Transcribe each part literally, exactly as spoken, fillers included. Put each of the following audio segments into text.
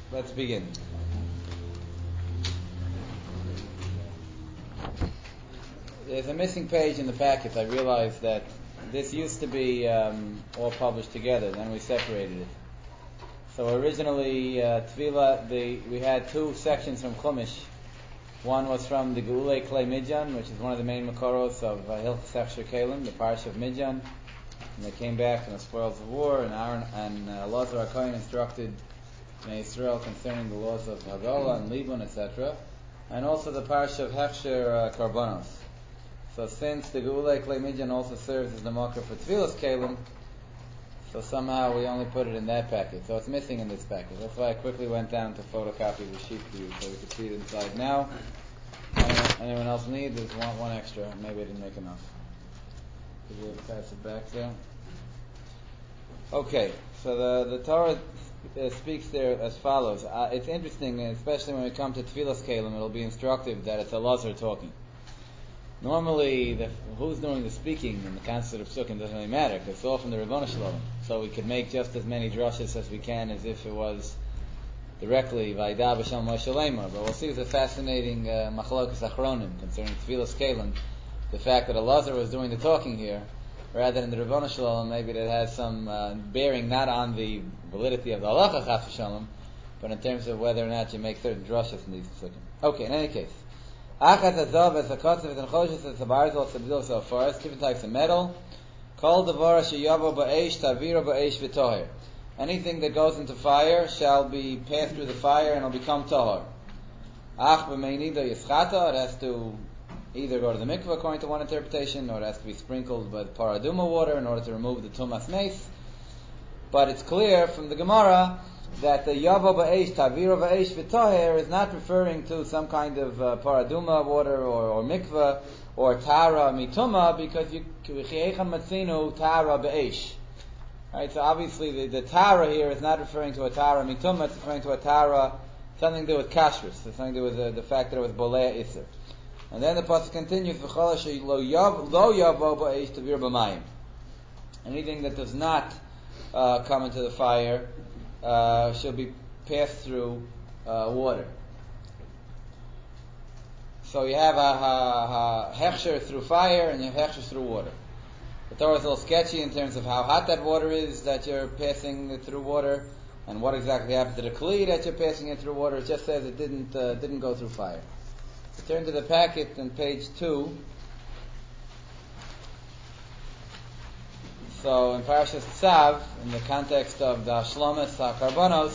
Let's begin. There's a missing page in the packet. I realized that this used to be um, all published together, then we separated it. So originally, uh, Tvila, the, we had two sections from Chumash. One was from the Geulei Klei Midyan, which is one of the main Makoros of uh, Hilchos Hechsher Kelim, the Parsha of Midyan. And they came back from the spoils of war, and Aaron and uh, Elazar HaKohen instructed Israel concerning the laws of Hagala and Libun, et cetera. And also the Parsha of Hechsher uh, Karbanos. So since the Geulei Klei Midyan also serves as the marker for Tfilas Kelim, so somehow we only put it in that packet. So it's missing in this packet. That's why I quickly went down to photocopy the sheet for you so we could see it inside now. Anyone, anyone else need? There's one, one extra. Maybe I didn't make enough. Could you pass it back there? Okay, so the, the Torah uh, speaks there as follows. Uh, it's interesting, especially when we come to Tfilas Kelim, it'll be instructive that it's Elazar talking. Normally, the, who's doing the speaking in the concept of Psukim doesn't really matter, because it's all from the Ribono Shel Olam. So we could make just as many drushes as we can as if it was directly Vayda B'Shem Moshe Leimer. But we'll see it's a fascinating uh, Machlokas Achronim concerning Tfilas Kelim. The fact that Elazar was doing the talking here, rather than the Ribono Shel Olam, maybe that has some uh, bearing not on the validity of the Halacha Chas v'Shalom, but in terms of whether or not you make certain drushes in these Psukim. Okay, in any case. Achat Azav as a Kotzev and Choshes as a Barzal Sabdil so far, different types of metal. Kol Devara Sheyavo Ba'esh Taviro Ba'esh V'Toher. Anything that goes into fire shall be passed through the fire and it'll become Tahor. Ach B'Meinido Yischata, it has to either go to the mikveh according to one interpretation, or it has to be sprinkled with paraduma water in order to remove the tumas mace. But it's clear from the Gemara that the yavo ba'esh, taviro ba'esh v'toher is not referring to some kind of uh, paraduma water or, or mikveh or tara mituma, because you v'chiechan matzinu tara ba'esh. Right, so obviously the, the tara here is not referring to a tara mituma, it's referring to a tara, something to do with kashrus, something to do with the, the fact that it was bolea iser. And then the pasuk continues, "V'chol asher lo yavo ba'esh tavir b'mayim." Anything that does not uh, come into the fire uh, shall be passed through uh, water. So you have a, a, a hechsher through fire, and you have hechsher through water. The Torah is a little sketchy in terms of how hot that water is that you're passing it through water, and what exactly happens to the kli that you're passing it through water. It just says it didn't uh, didn't go through fire. Turn to the packet on page two. So in Parashas Tzav, in the context of the Shlomes HaKarbanos,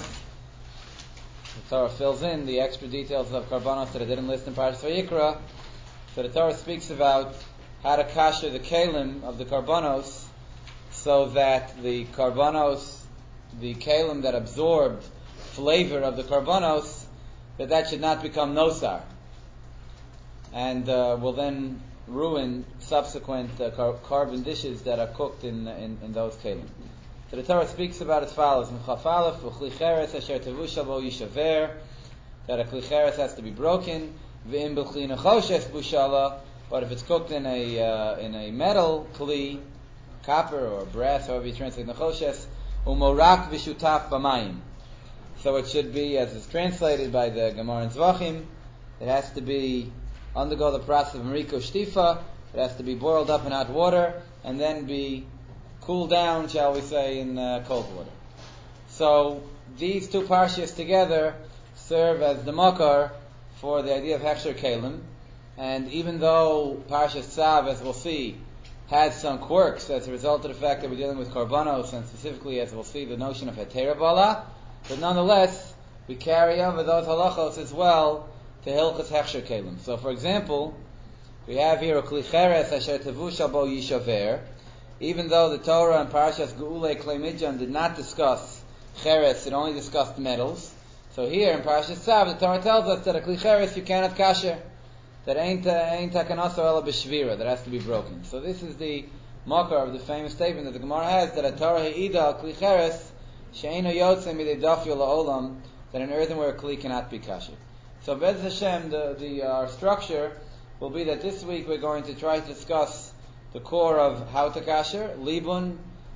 the Torah fills in the extra details of Karbanos that it didn't list in Parashas Vayikra. So the Torah speaks about how to kasher the kelim of the Karbanos so that the Karbanos, the kelim that absorbed flavor of the Karbanos, that that should not become nosar, and uh, will then ruin subsequent uh, car- carbon dishes that are cooked in in, in those kelim. So the Torah speaks about as follows: M'chafalef v'chli cheres asher tevusha bo yishaver, that a kli cheres has to be broken. V'im b'chli nechoshes bushala, but if it's cooked in a uh, in a metal kli, copper or brass, however you translate nechoshes, umorak v'shutaf b'mayim. So it should be, as is translated by the Gemara in Zvachim, it has to be undergo the process of Mariko Shtifa. It has to be boiled up in hot water and then be cooled down, shall we say, in uh, cold water. So these two parshas together serve as the makar for the idea of Hechsher Kelim. And even though Parshas Tzav, as we'll see, has some quirks as a result of the fact that we're dealing with Karbanos, and specifically, as we'll see, the notion of Hetera Bala, but nonetheless, we carry over those halachos as well to Hilchos Hechsher Kelim. So, for example, we have here a Kli Cheres Asher Tevusha Bo Yishaver. Even though the Torah and Parashas Geulei Klei Midyan did not discuss Cheres, it only discussed metals. So here in Parashas Tzav, the Torah tells us that a Kli Cheres you cannot kasher. That ain't ain't takanaso ela b'shvira, that has to be broken. So this is the makar of the famous statement that the Gemara has, that a Torah he'ida al Kli Cheres she'eino yotze midei dafyo la'olam, that an earthenware Kli cannot be kasher. So Bez Hashem, the, the our structure will be that this week we're going to try to discuss the core of how to kasher, libun,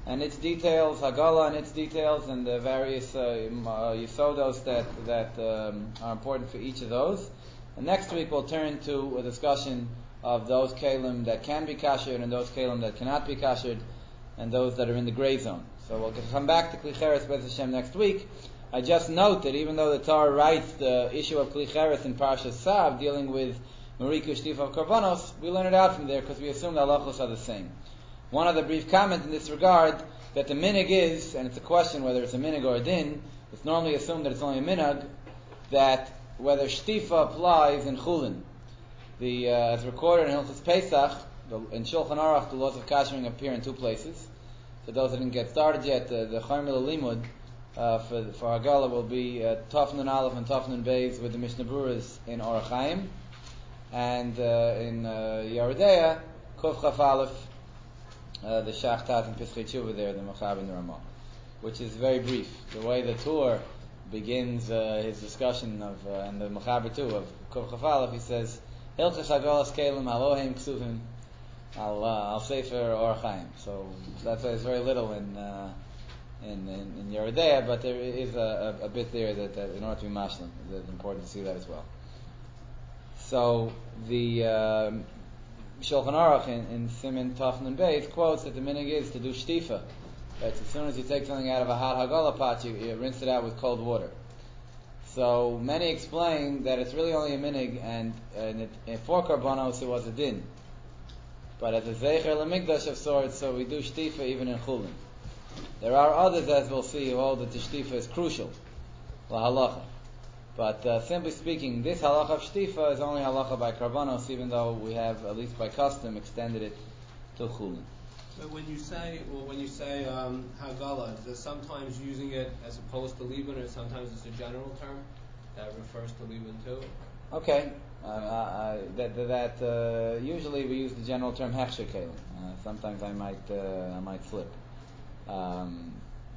and its details, Hagala and its details, and the various uh, uh, Yisodos that that um, are important for each of those. And next week we'll turn to a discussion of those kalim that can be kashered and those kalim that cannot be kashered, and those that are in the gray zone. So we'll come back to Kli Cheres Be'ez Hashem next week. I just note that even though the Torah writes the issue of Kli Cheres in Parshas Tzav, dealing with Mariku Shtifa of Karbanos, we learn it out from there because we assume the halachos are the same. One other brief comment in this regard, that the minig is, and it's a question whether it's a minig or a din, it's normally assumed that it's only a minig, that whether Shtifa applies in Chulin. The, uh, as recorded in Hilchos Pesach, the, in Shulchan Aruch, the laws of kashering appear in two places. For those that didn't get started yet, uh, the Charmil Limud uh, for for Hagala will be uh, Tafnun Aleph and Tafnun Beis with the Mishnah Berurah in Orach Chaim, and uh, in uh, Yeridea, Kuf Chaf Aleph, uh, the Shachtat and Pischei Tshuva there, the Machab and the Ramah, which is very brief. The way the tour begins uh, his discussion of, uh, and the Machaber too, of Kuf Chaf Aleph, he says, Hilchos Hagalas Kelim Alohem Ksuvim Al Al Sefer Orach Chaim. So that's why there's very little in uh, in in, in Yeridea, but there is a, a, a bit there that, that in order to be mashlim, it's important to see that as well. So the uh, Shulchan Aruch in, in Siman Tafnun Beis quotes that the minig is to do shtifa. Right? So as soon as you take something out of a hot hagala pot, you, you rinse it out with cold water. So many explain that it's really only a minig, and, and it, and for karbanos it was a din. But as a zecher lemikdash of sorts, so we do shtifa even in chulin. There are others, as we'll see, who hold that the shtifa is crucial, la halacha. But uh, simply speaking, this halacha of shtifa is only halacha by karbanos, even though we have, at least by custom, extended it to chulin. But when you say, well, when you say um, hagala, is there sometimes using it as opposed to libun, or sometimes it's a general term that refers to libun too? Okay, uh, I, that, that uh, usually we use the general term hechsher kelim. Uh, sometimes I might uh, I might slip. Um,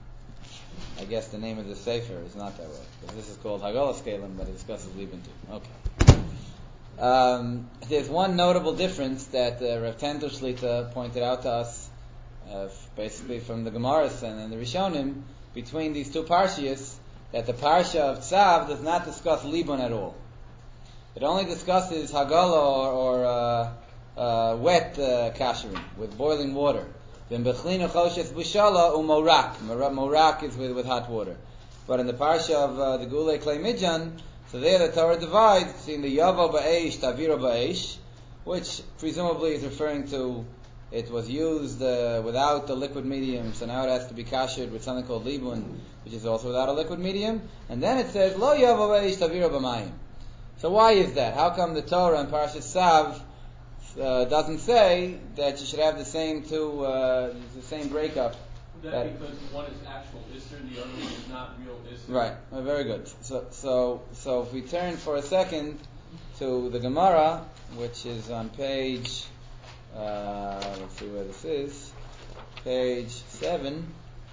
I guess the name of the sefer is not that way, because this is called hagalas kelim, but it discusses libun too. Okay. Um, there's one notable difference that uh, Rav Tender Shlita pointed out to us, uh, basically from the Gemaras and, and the Rishonim, between these two parshias, that the parsha of Tzav does not discuss libun at all. It only discusses hagala or, or uh, uh, wet uh, kashering with boiling water. Then bechlina choshes bushala umorak. Morak is with, with hot water. But in the parsha of uh, the Gulei Klei Midjan, so there the Torah divides between the Yavo Ba'esh, Taviro Ba'esh, which presumably is referring to it was used uh, without the liquid medium, so now it has to be kashered with something called libun, which is also without a liquid medium. And then it says, Lo Yavo Ba'esh, Taviro B'mayim. So why is that? How come the Torah in Parashat Tzav uh, doesn't say that you should have the same two, uh, the same breakup? Would that, that because one is actual Isser and the other one is not real Isser? Right. Well, very good. So, so, so if we turn for a second to the Gemara, which is on page, uh, let's see where this is, page seven.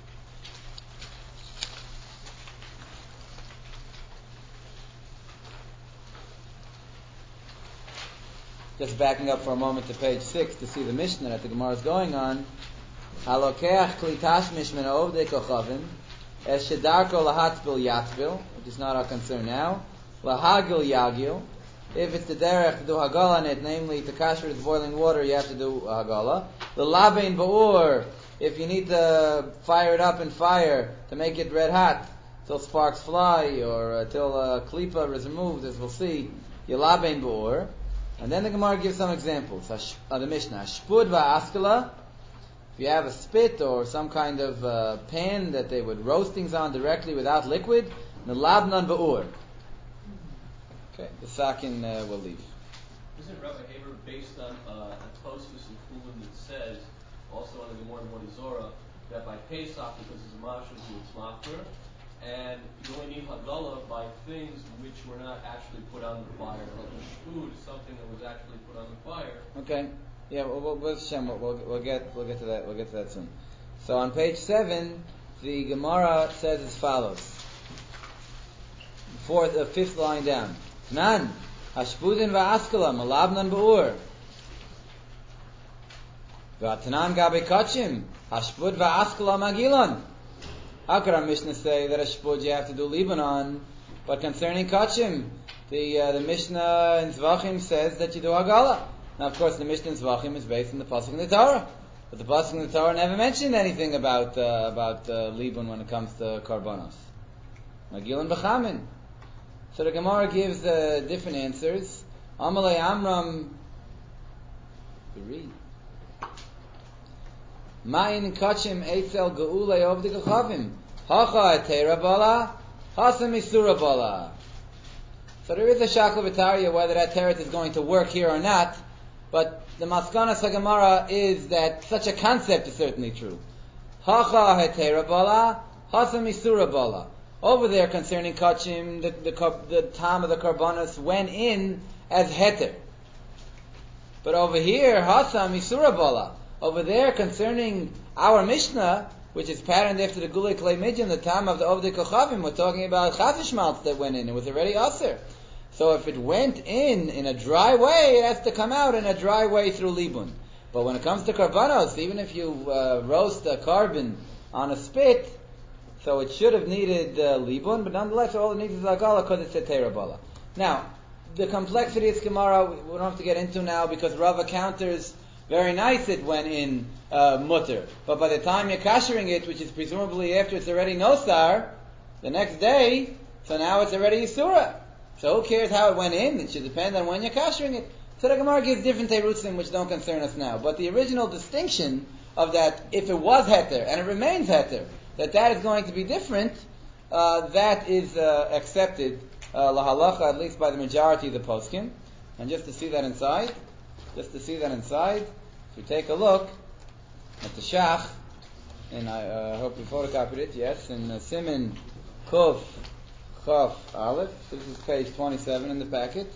Just backing up for a moment to page six to see the Mishnah that the Gemara is going on. Halokeach kli tashmish min ovdei kochavim es shedarko lahatzbil yatzbil, which is not our concern now. Lahagil yagil. If it's the derech to do hagala on it, namely to kasher with boiling water, you have to do hagala. The labein ba'ur. If you need to fire it up in fire to make it red hot till sparks fly or uh, till a klipa is removed, as we'll see, you labein ba'ur. And then the Gemara gives some examples. Hash, uh, the Mishnah, Shpud va'askala. If you have a spit or some kind of uh, pan that they would roast things on directly without liquid, Nalabnan ba'ur. Okay, the Sakin uh, will leave. Isn't Rabbi Haber based on uh, a Tosfos in Kulin that says, also on the Gemara in Zora, that by Pesach, because it's a mashal to its machmer, and you only need hagala by things which were not actually put on the fire, like a shpud is something that was actually put on the fire. Okay. Yeah, we'll, we'll, we'll, we'll, we'll get we'll get to that we'll get to that soon. So on page seven, the Gemara says as follows. Fourth, uh, fifth line down. Nan hashpudin va'askala malabnan ba'ur. V'atanan gabe kachim Hashpud va'askala magilon. How could our Mishnah say that a shpud you have to do libun on? But concerning kachim, the uh, the Mishnah in Zvachim says that you do hagala. Now, of course, the Mishnah in Zvachim is based on the pasuk in the Torah, but the pasuk in the Torah never mentioned anything about uh, about uh, libun when it comes to karbanos. Magilon b'chamin. So the Gemara gives uh, different answers. Amalei Amram. Read. Ma'in kachim eitzel geulei of the gechavim. Hacha etera bala, hasam isura bala. So there is a shakla v'tarya whether that teretz is going to work here or not, but the maskanas haGemara is that such a concept is certainly true. Hacha etera bala, hasam isura bala. Over there concerning kachim, the, the, the time of the karbanos went in as heter. But over here, hasam isura bala. Over there, concerning our Mishnah, which is patterned after the Gulei Klei Midyan, the time of the Ovdei Kochavim, we're talking about chafish malts that went in. It was already aser. So if it went in in a dry way, it has to come out in a dry way through libun. But when it comes to karbanos, even if you uh, roast a carbon on a spit, so it should have needed uh, libun, but nonetheless, all it needs is agala because it's a terabala. Now, the complexity of Gemara we don't have to get into now because Rava counters. Very nice it went in uh, mutter. But by the time you're kashering it, which is presumably after it's already nosar, the next day, so now it's already yisura. So who cares how it went in? It should depend on when you're kashering it. So the Gemara gives different terutzim which don't concern us now. But the original distinction of that, if it was heter and it remains heter, that that is going to be different, uh, that is uh, accepted uh, lahalacha, at least by the majority of the poskim. And just to see that inside, just to see that inside, if you take a look at the Shach, and I uh, hope you photocopied it, yes, in uh, Siman Kuf Chaf Aleph, this is page twenty-seven in the packet.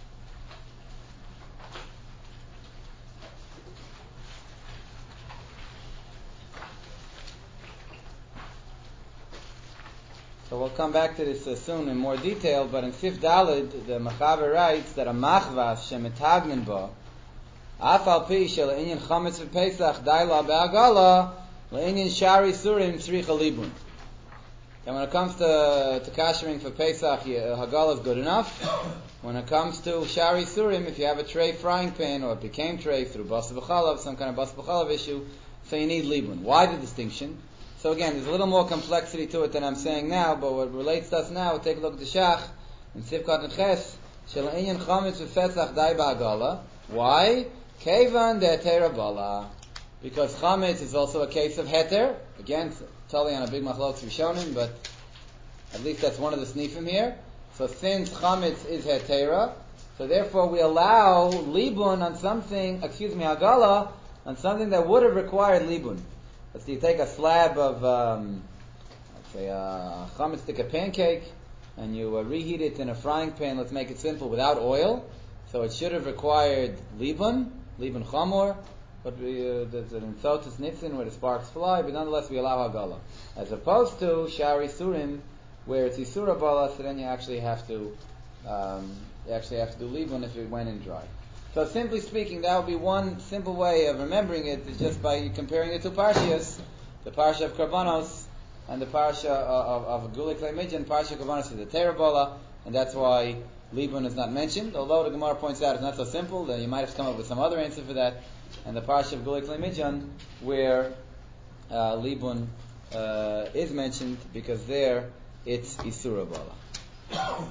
So we'll come back to this uh, soon in more detail, but in Sif Dalid, the Mechaber writes that a machvas shemetagnin ba, afal pi shel inyan chametz v'pesach daila be'agala le'inyan shari surim tzricha libun. And when it comes to to kashering for Pesach, hagala is good enough. When it comes to shari surim, if you have a tray frying pan or it became tray through bas b'chalav, some kind of bas b'chalav issue, so you need libun. Why the distinction? So again, there's a little more complexity to it than I'm saying now, but what relates to us now, take a look at the Shach in Sivkat Neches, Shel Inyan Chametz V'Pesach Dai Ba'agala. Why? Kevan de'Heter Bala. Because Chametz is also a case of Heter. Again, totally on a big machlok Rishonim, but at least that's one of the snifim here. So since Chametz is Hetera, so therefore we allow Libun on something, excuse me, Agala, on something that would have required Libun. Let's say you take a slab of, um, let's say, a chametz stick of pancake, and you uh, reheat it in a frying pan. Let's make it simple, without oil. So it should have required libun, libun chamor, but we, uh, there's an insotus nitzin where the sparks fly. But nonetheless, we allow hagala, as opposed to shari surim, where it's isura bala. So then you actually have to, um, you actually have to do libun if it went in dry. So simply speaking, that would be one simple way of remembering it, is just by comparing the two parshas, the parsha of Karbanos and the parsha of, of, of Gulei Klei Midyan. Parsha of Karbanos is the Terabala, and that's why Libun is not mentioned. Although the Gemara points out it's not so simple, then you might have come up with some other answer for that. And the parsha of Gulei Klei Midyan, where uh, Libun uh, is mentioned, because there it's Isura Bala.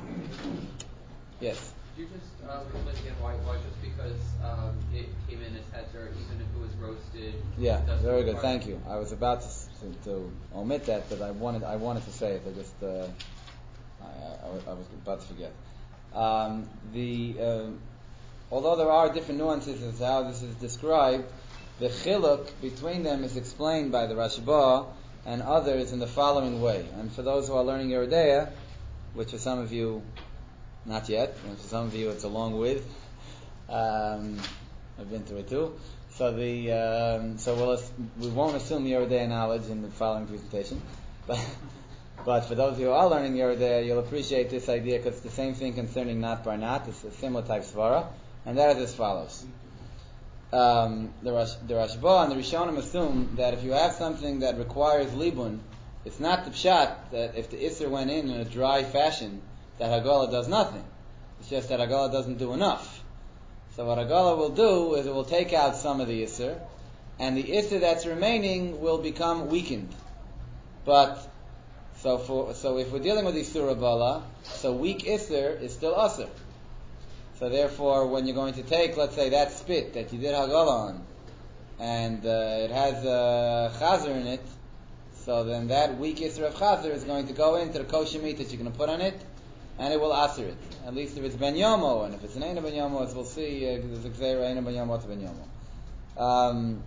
Yes. Could you just uh, explain again why, why just because um, it came in as heter, even if it was roasted? Yeah, very good. Thank you. I was about to, to, to omit that, but I wanted I wanted to say it. I just uh, I, I, I was about to forget. Um, the uh, although there are different nuances as to how this is described, the chiluk between them is explained by the Rashba and others in the following way. And for those who are learning Yeridea, which for some of you not yet, and for some of you it's along with. Um, I've been through it too. So the um, so we'll, we won't assume Yeridea knowledge in the following presentation, but but for those of you who are learning Yeridea, you'll appreciate this idea because it's the same thing concerning Nat Bar Nat. It's a similar type svara, and that is as follows: um, the, Rash, the Rashba and the Rishonim assume that if you have something that requires libun, it's not the pshat that if the Isser went in in a dry fashion, that Hagala does nothing. It's just that Hagala doesn't do enough. So what Hagala will do is it will take out some of the Isser, and the Isser that's remaining will become weakened. But so for so if we're dealing with Isura Bala, so weak Isser is still Asr. So therefore, when you're going to take, let's say, that spit that you did Hagala on, and uh, it has uh, Chazer in it, so then that weak Isser of Chazer is going to go into the kosher meat that you're going to put on it, and it will Asr it. At least if it's Ben Yomo, and if it's an Eina Ben Yomo, as we'll see, uh, there's a Gzeira Eina Ben Yomo to Ben Yomo. Um,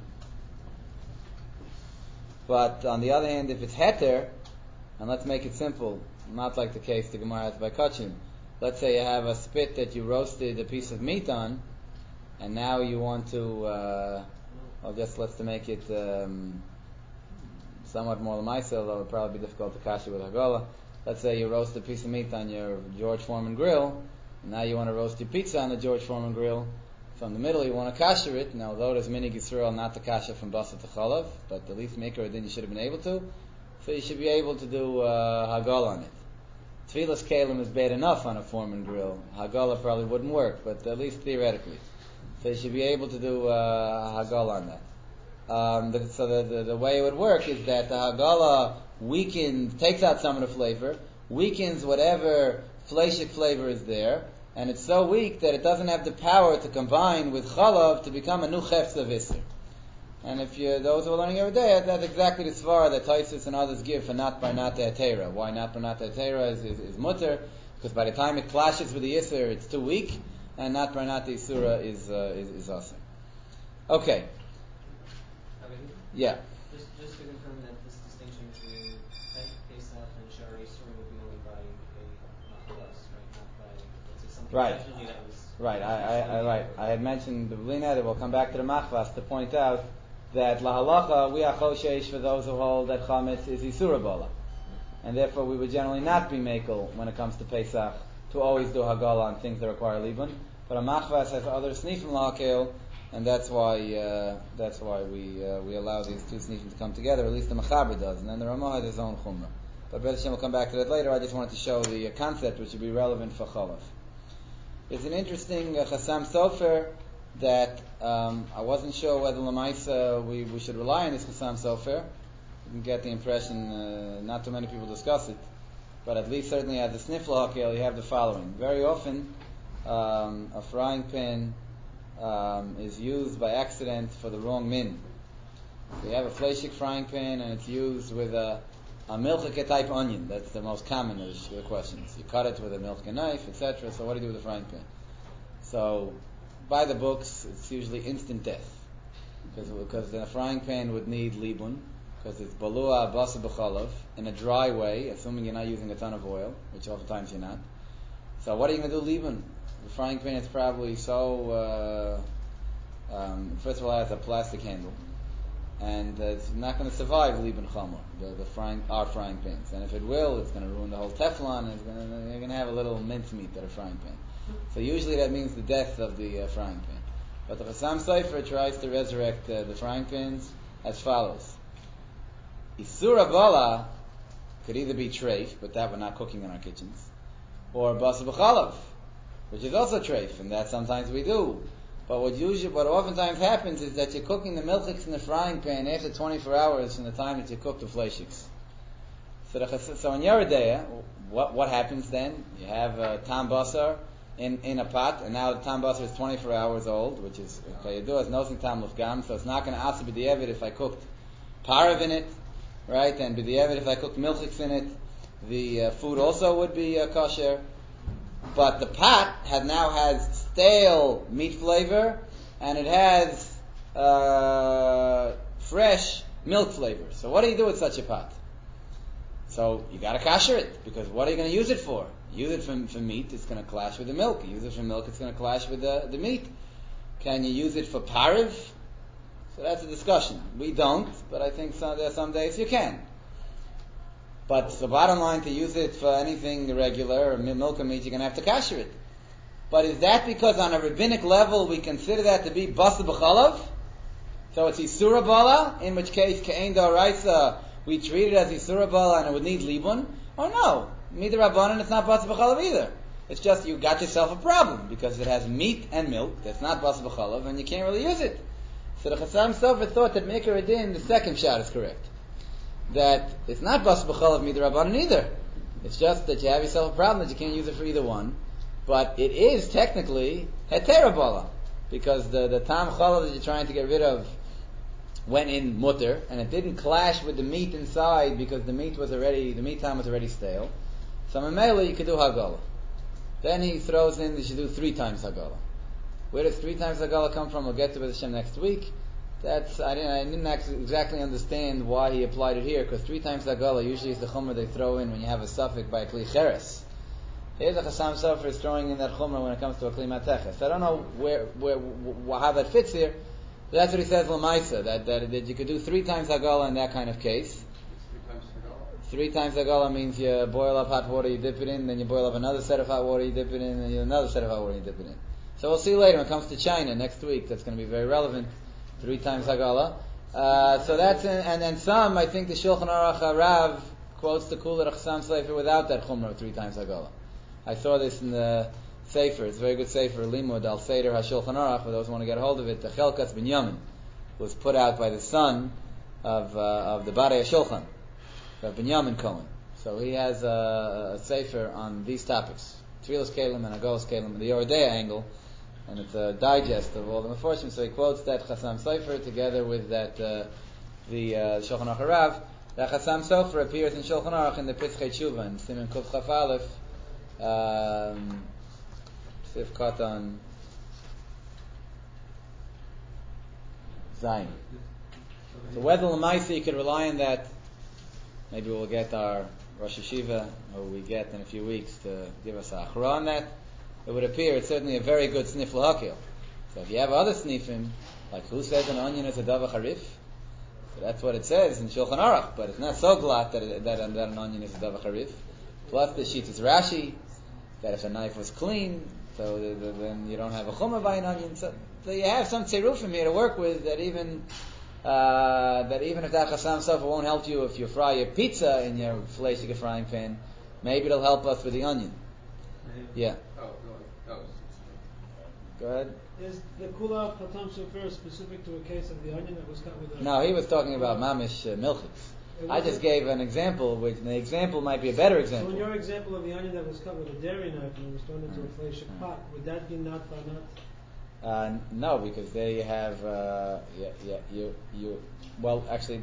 but on the other hand, if it's Heter, and let's make it simple, not like the case the Gemara has by Kachim. Let's say you have a spit that you roasted a piece of meat on, and now you want to, uh, well, just let's to make it um, somewhat more l'maisa, although it would probably be difficult to kasha with Hagala. Let's say you roast a piece of meat on your George Foreman grill, and now you want to roast your pizza on the George Foreman grill. From the middle, you want to kasher it. Now, although there's minig Yisrael not to kasha from basa to chalav, but at least maker then you should have been able to. So you should be able to do uh, Hagala on it. Tfilas Kalim is bad enough on a Foreman grill. Hagala probably wouldn't work, but at least theoretically. So you should be able to do uh, Hagala on that. Um, the, so the, the, the way it would work is that the Hagala weakens, takes out some of the flavor, weakens whatever fleishik flavor is there, and it's so weak that it doesn't have the power to combine with Chalav to become a new Chefs of Isser. And if you, those who are learning every day, that's exactly the svara that Taisus and others give for not by not Te'atera. Why not by not Te'atera is, is, is mutter, because by the time it clashes with the Isser, it's too weak, and not by not the Isura is, uh, is, is awesome. Okay. Yeah. Just, just to confirm that this distinction between Pesach and Shari Isura would be only by a Machalas, right? Not by, let's say, something Right. originally that was... Right, I, I, I, right. I had mentioned the Blina that we'll come back to the Machvas to point out that lahalacha we are choshesh for those who hold that chametz is isura bala, and therefore we would generally not be makel when it comes to Pesach to always do hagala on things that require libun. But a machvas has other snifim lahakel, and that's why uh, that's why we uh, we allow these two snifim to come together. At least the Mechaber does, and then the Ramah has his own chumrah. But B'ez Hashem will come back to that later. I just wanted to show the uh, concept which would be relevant for chalav. It's an interesting uh, Chassam Sofer that um, I wasn't sure whether Lamaisa we, we should rely on this Chassam Sofer. You can get the impression uh, not too many people discuss it, but at least certainly as a snifla hakel you have the following. Very often um, a frying pan um, is used by accident for the wrong min. So you have a fleshik frying pan and it's used with a, a milchike type onion. That's the most common of the questions. You cut it with a milchike knife, et cetera. So what do you do with a frying pan? So by the books, it's usually instant death, because because the frying pan would need libun, because it's balua basa b'chalav in a dry way, assuming you're not using a ton of oil, which oftentimes you're not. So what are you going to do libun? The frying pan is probably so. Uh, um, first of all, it has a plastic handle, and uh, it's not going to survive libun chamor, the, the frying our frying pans. And if it will, it's going to ruin the whole Teflon. And it's going to, you're going to have a little mincemeat at a frying pan. So usually that means the death of the uh, frying pan. But the Chassam Sofer tries to resurrect uh, the frying pans as follows. Isura Bala could either be treif, but that we're not cooking in our kitchens, or basa b'chalav, which is also treif, and that sometimes we do. But what usually, what oftentimes happens is that you're cooking the milchiks in the frying pan after twenty-four hours from the time that you cook the fleishiks. So, the, so in Yeridea, what what happens then? You have uh, tam basar in, in a pot, and now the tam basar is twenty-four hours old, which is okay. You do as nosing tam lufgam, so it's not going to also be the evid if I cooked parav in it, right? And be the evid if I cooked milchiks in it. The uh, food also would be uh, kosher, but the pot had now has stale meat flavor, and it has uh, fresh milk flavor. So what do you do with such a pot? So you got to kasher it, because what are you going to use it for? Use it for, for meat, it's going to clash with the milk. Use it for milk, it's going to clash with the, the meat. Can you use it for pariv? So that's a discussion. We don't, but I think some, there are some days you can. But the bottom line, to use it for anything regular, or milk or meat, you're going to have to kasher it. But is that because on a rabbinic level we consider that to be basa b'chalav? So it's Isura Bala, in which case Ke'en D'Oraisa, we treat it as Isura Bala and it would need Libun? Or no, Mida Rabbanan, it's not basa b'chalav either. It's just you got yourself a problem because it has meat and milk that's not basa b'chalav and you can't really use it. So the Chassam Sofer thought that Meikar Adin, the second shot is correct. That it's not basa b'chalav Mida Rabbanan either. It's just that you have yourself a problem that you can't use it for either one. But it is technically Hetera Bala because the, the Tam Chalav that you're trying to get rid of went in mutter, and it didn't clash with the meat inside because the meat was already, the meat time was already stale. So Mamela, you could do Hagala. Then he throws in that you should do three times Hagala. Where does three times Hagala come from? We'll get to it Hashem next week. That's, I didn't, I didn't actually exactly understand why he applied it here, because three times Hagala usually is the chumrah they throw in when you have a suffix by a Kli Cheres. Here's a Chassam Sofer is throwing in that chumrah when it comes to a Kli Mateches. I don't know where, where, wh- how that fits here. So that's what he says, Lamaisa, that, that that you could do three times Hagala in that kind of case. Three times Hagala. Three times Hagala means you boil up hot water, you dip it in, then you boil up another set of hot water, you dip it in, and you another set of hot water, you dip it in. So we'll see later when it comes to China next week. That's going to be very relevant. Three times Hagala. Uh, so that's in, and then some, I think the Shulchan Aruch Rav quotes the Kula Chassam Sefer without that chumrah of three times Hagala. I saw this in the Sefer, it's a very good Sefer, Limud Al Seder HaShulchan Aruch, for those who want to get a hold of it. The Chelkas Binyamin was put out by the son of uh, of the Barei HaShulchan, of Binyamin Cohen. So he has a, a Sefer on these topics, Tfilas Kelim and Hagalas Kelim, the Yoredea angle, and it's a digest of all the Meforshim. So he quotes that Chassam Sefer together with that uh, the uh, Shulchan Aruch Rav. That Chassam Sefer appears in Shulchan Aruch in the Pitzchei Tshuva, in Siman Kuf Chaf Aleph, um, Sif Katan Zayin. So whether Lamaisa you could rely on that, maybe we'll get our Rosh Hashiva, or we get in a few weeks, to give us a achra on that. It would appear it's certainly a very good snif l'hakil. So if you have other snifim, like who says an onion is a davar harif? So that's what it says in Shulchan Aruch, but it's not so glad that, it, that, that an onion is a davar harif. Plus the sheet is Rashi, that if a knife was clean, so the, the, then you don't have a chumrah by an onion. So, so you have some tzerufim here to work with that even uh, that even if that Chassam Sofer won't help you if you fry your pizza in your fleishige frying pan, maybe it'll help us with the onion. Yeah. Oh, no, no. Go ahead. Is the Kula Chatam Sofer specific to a case of the onion that was cut with a... No, he was talking about mamish uh, milchiks. I just gave an example, which the example might be a better example. So in your example of the onion that was cut with a dairy knife and it was thrown into a fleishig pot, would that be not banat? Uh, no, because there you have, uh, yeah, yeah, you, you, well, actually,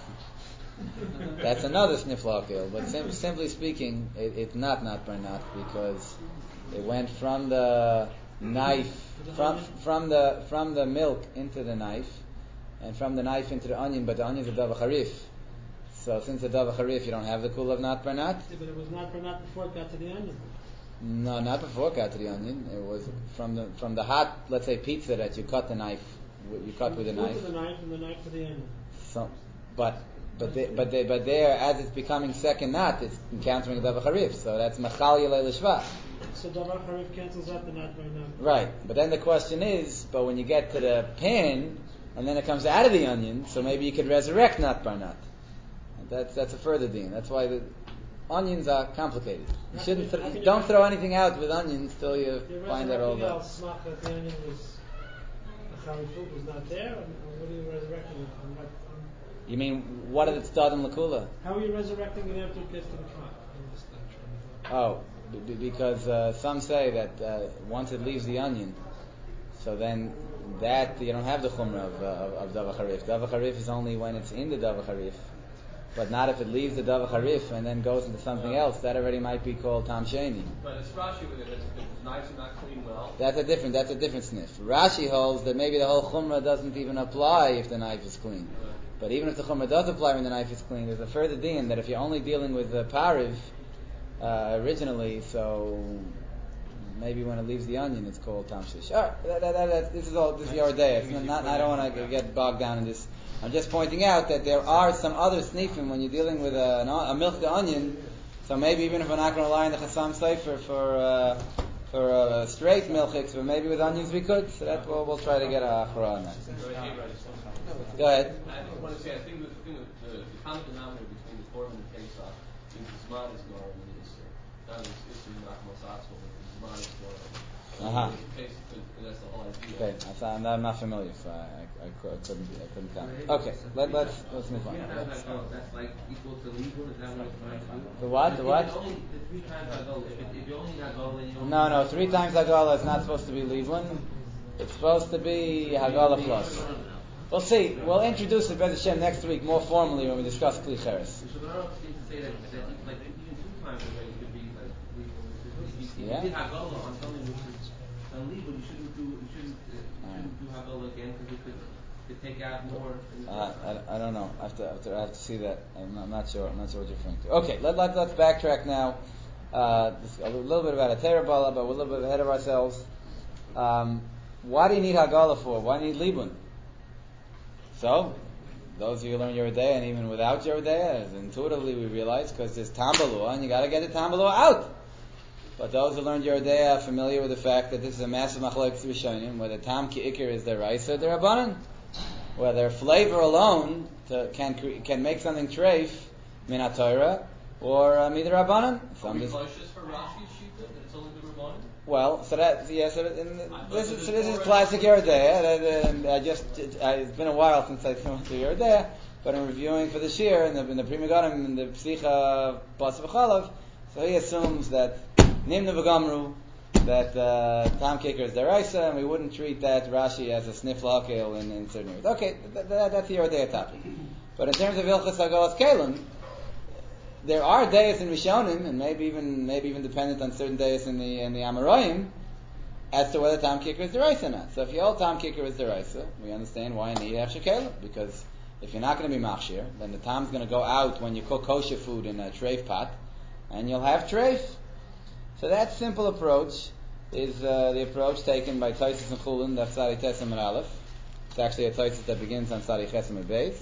that's another snifla kill. But sim- simply speaking, it, it's not not banat because it went from the knife, from from the from the milk into the knife, and from the knife into the onion. But the onion's a davar harif. So since the davar harif, you don't have the kul of not banat. Yeah, but it was not banat before it got to the onion. No, not before it got to the onion. It was from the from the hot, let's say, pizza that you cut the knife, you cut with a knife. To the knife and the knife to the onion. So, but but they, but they, but there, as it's becoming second nat, it's encountering davar harif. So that's machal yelei l'shvat. So davar harif cancels out the not by not. Right, but then the question is, but when you get to the pan, and then it comes out of the onion, so maybe you could resurrect nat by nat. That's that's a further deen. That's why the onions are complicated. You shouldn't th- you don't throw anything out with onions till you You're find out all that. else, smach that the onion was the charifut was not there. Or what are you resurrecting it? I'm not, I'm, You mean what did it start in lakula? how are you resurrecting it after it gets to the pot? I'm just not trying to Oh, b- because uh, some say that uh, once it leaves the onion, so then that you don't have the chumrah of, uh, of, of davar harif. Davar harif is only when it's in the davar harif. But not if it leaves the davar harif and then goes into something else. That already might be called tam sheni. But it's Rashi with it. If the knives are not clean well. That's a different. That's a different sniff. Rashi holds that maybe the whole chumrah doesn't even apply if the knife is clean. But even if the chumrah does apply when the knife is clean, there's a further din that if you're only dealing with the pariv uh, originally, so maybe when it leaves the onion, it's called tam shish. All right, that, that, that, that, this is all. This is your day. It's not, not, I don't want to get bogged down in this. I'm just pointing out that there are some other snifim when you're dealing with a, a milk the onion. So maybe even if we're not going to rely on the Chassam Sefer for uh, for uh, straight milchiks, but maybe with onions we could. So that we'll, we'll try to get a achra on that. Go ahead. I just want to say, I think the thing with the, the common denominator between the Korban and Pesach is the Zman is Nor and the Yisr. Not as Yisr and Achmas Atzma, but the Zman is Nor. Uh-huh. That's the whole idea. Okay, I'm, I'm not familiar, so I, I, I couldn't I couldn't comment. Okay, let, let's let's move on. That's like equal to legal. Is that what it's trying to do? The what? The what? Only the three times Hagala. If, it, if you only Hagala, then you only No, no, three times Hagala is not supposed to be Livlin. It's supposed to be Hagala plus. We'll see. We'll introduce it, Bez Hashem, next week more formally when we discuss Kli Cheres. So the Rav seems to say that, that like even two times a day you could be like legal. If you Yeah. did Hagala on something which is illegal, you shouldn't do you shouldn't uh, shouldn't do Hagala again because it could could take out more. Uh, I, I don't know. I have to, I have to, I have to see that. I'm not, I'm not sure. I'm not sure what you're referring to. Okay, let, let, let's backtrack now. Uh, this, a little bit about a Terabala, but we're a little bit ahead of ourselves. Um, why do you need Hagala for? Why do you need Libun? So, those of you who learn Yeridea, and even without Yeridea, intuitively we realize, because there's Tambalua, and you got to get the Tambalua out. But those who learned Yeridea are familiar with the fact that this is a massive machlokes rishonim, where the Tam ki Iker is the Raisa, the Rabbanan. Where their flavor alone to, can can make something treif min haTorah or uh, midrabanan. Are we cautious for Rashi's shita that it's only the Rabbanan? Well, so that yes, yeah, so in, this is so this is classic Yeridea. I just I, it's been a while since I went to Yeridea, but I'm reviewing for this year in the in the Pri Megadim in the Psicha Bas V'Chalav. So he assumes that Nimna V'Gamru, that uh, Tam Kicker is deraisa, and we wouldn't treat that Rashi as a sniff lakel in, in certain areas. Okay, th- th- that's the Yeridea topic. But in terms of Hilchas Hagalas Kalim, there are days in Rishonim, and maybe even maybe even dependent on certain days in the in the Amoraim, as to whether Tam Kicker is deraisa or not. So if you hold Tam Kicker is deraisa, we understand why you need Hefsher Kalim, because if you're not going to be machshir, then the Tam's going to go out when you cook kosher food in a treif pot, and you'll have treif. So that simple approach is uh, the approach taken by Taisus and Chulin, that's Sari Tesem and Aleph. It's actually a Taisus that begins on Sari Chesem and Beis,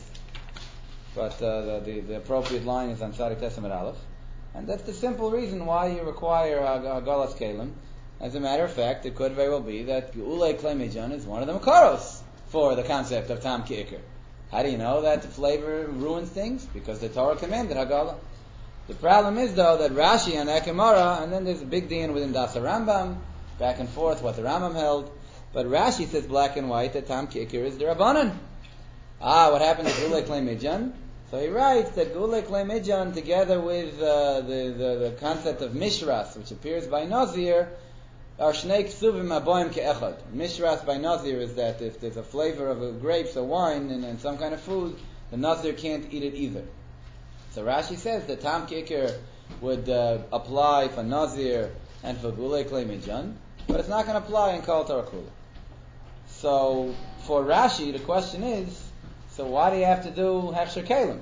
but uh, the, the, the appropriate line is on Sari Tesem and Aleph. And that's the simple reason why you require Hagalas Kalim. As a matter of fact, it could very well be that Geulei Klei Mejan is one of the Makaros for the concept of Tam Ki'ikr. How do you know that the flavor ruins things? Because the Torah commanded Hagala. The problem is, though, that Rashi and Ekemara, and then there's a big din within Dasa Rambam, back and forth what the Rambam held, but Rashi says black and white that Tam Ki'ikr is the Rabbanan. Ah, what happened to Geulei Klei Mejan? So he writes that Geulei Klei Mejan, together with uh, the, the the concept of Mishras, which appears by Nazir, are Shnei Ksuvim Aboim Ke'echad. Mishras by Nazir is that if there's a flavor of a grapes or wine and, and some kind of food, the Nazir can't eat it either. So Rashi says that Tam Ki'ikr would uh, apply for Nazir and for Geulei Klei Mejan, but it's not going to apply in Kol Torah Kula. So for Rashi, the question is, so why do you have to do Hefsher Kalim?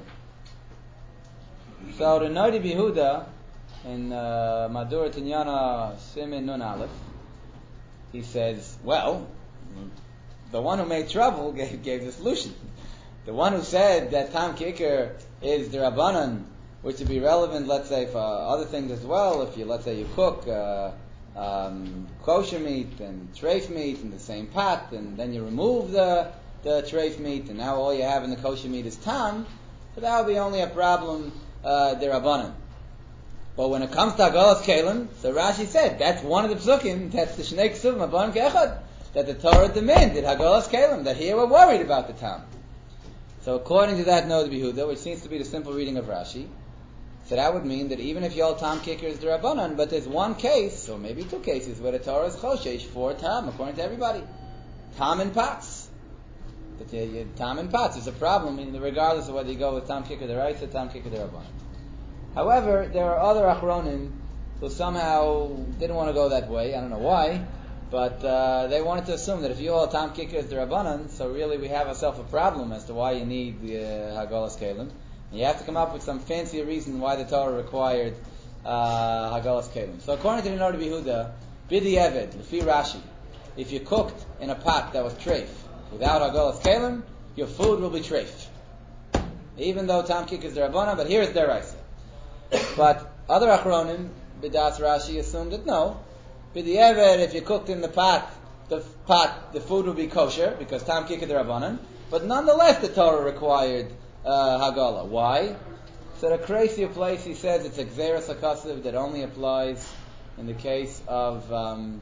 So the Noidi Behuda in uh, Madur Tinyana Simin Nun Aleph, he says, well, the one who made trouble gave, gave the solution. The one who said that Tam Ki'ikr is the Rabbanan, which would be relevant, let's say, for other things as well. If you, let's say, you cook uh, um, kosher meat and treif meat in the same pot, and then you remove the the treif meat, and now all you have in the kosher meat is tam, so that would be only a problem uh, the Rabbanan. But when it comes to Hagalas Kalim, so Rashi said that's one of the psukim, that's the Shnei Ksuvim Aboim Ke'echad, that the Torah demanded Hagalas Kalim, that here we're worried about the tam. So according to that Noda Behuda, which seems to be the simple reading of Rashi, so that would mean that even if your Tam Kicker is the Rabbanan, but there's one case, or maybe two cases, where the Torah is Choshesh for Tam, according to everybody. Tam in pots. But you, you, Tam in pots is a problem, regardless of whether you go with Tam Kicker the right or Tam Kicker the Rabbanan. However, there are other Achronim who somehow didn't want to go that way. I don't know why, but uh, they wanted to assume that if you hold Tam Kicker is the Rabbanan, so really we have ourselves a problem as to why you need the uh, Hagalas Kalim. You have to come up with some fancier reason why the Torah required uh, Hagalas Kalim. So according to the Noda Behuda, Bidi Eved, Lefi Rashi, if you cooked in a pot that was treif, without Hagalas Kalim, your food will be treif. Even though Tam Kicker is the Rabbanan, but here is deraisa. But other Achronim, B'das Rashi, assumed that no, B'di'evet, if you cooked in the pot, the pot, the food would be kosher because tam kikah d'Rabbanan. But nonetheless, the Torah required uh, hagala. Why? So the crazy place, he says it's a gzeras hakasiv that only applies in the case of um,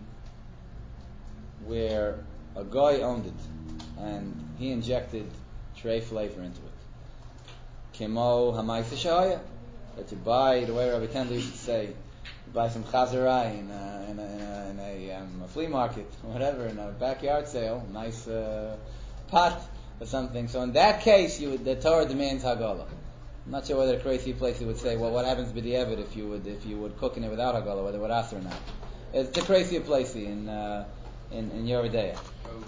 where a guy owned it and he injected tray flavor into it. Kimo hamaysa shaya, that you buy, the way Rabbi Tendler used to say, you buy some chazarai in a, in a, in a, in a, um, a flea market, whatever, in a backyard sale, nice uh, pot or something. So in that case, you would, the Torah demands hagala. I'm not sure whether a crazy place would say, well, what happens with the Evid if you would if you would cook in it without hagala, whether it would ask or not. It's the crazy place in uh, in in Yeridea.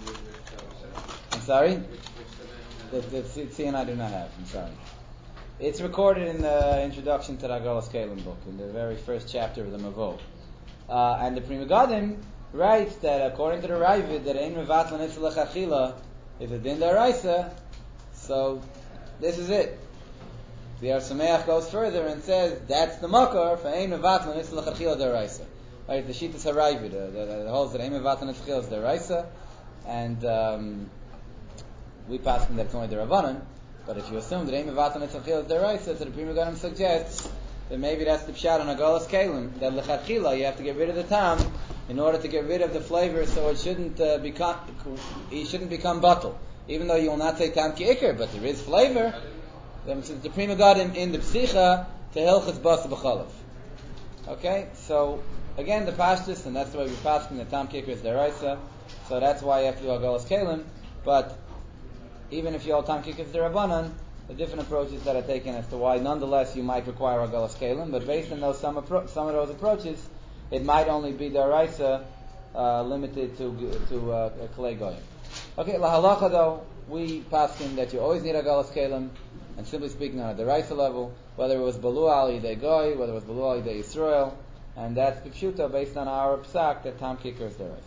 I'm sorry. The, the Tzia and I do not have. I'm sorry. It's recorded in the introduction to the Hagalas Kalim book, in the very first chapter of the Mavot. Uh, and the Pri Megadim writes that according to the Ravid, that Ein Mevat L'Nitzah L'Chachila is a din d'Oraisa. So this is it. The Ar Sameach goes further and says that's the makar for Ein Mevat L'Nitzah L'Chachila d'Oraisa. Right, the Shittas HaRavid, uh, the, the holds that Ein Mevat L'Nitzah L'Chachila is d'Oraisa, and um, we pass from that it's only the Rabbanan. But if you assume that Ein Mevat L'Nitzah L'Chachila is d'Oraisa, so the Pri Megadim suggests that maybe that's the pshat on Hagalas Kalim, that L'Chachila you have to get rid of the tam in order to get rid of the flavor, so it shouldn't uh, become it shouldn't become batal. Even though you will not say tam ki ikr, but there is flavor. Then the Pri Megadim in the Psicha to Hilchas Bas B'chalav. Okay, so again the pashtus, and that's the way we pass from the tam ki ikr is d'Oraisa. So that's why you have to do Hagalas Kalim. But even if you hold tam ki ikr is d'Rabbanan, the different approaches that are taken as to why nonetheless you might require Hagalas Kalim, but based on those some, appro- some of those approaches, it might only be d'Oraisa, uh, limited to to uh, Klei Goyim. Okay, lahalacha though, we paskin that you always need Hagalas Kalim, and simply speaking on a d'Oraisa level, whether it was Balu Al Yidei Goy, whether it was Balu Al Yidei Yisrael, and that's Pshuta based on our psak that tam ki ikr is d'Oraisa.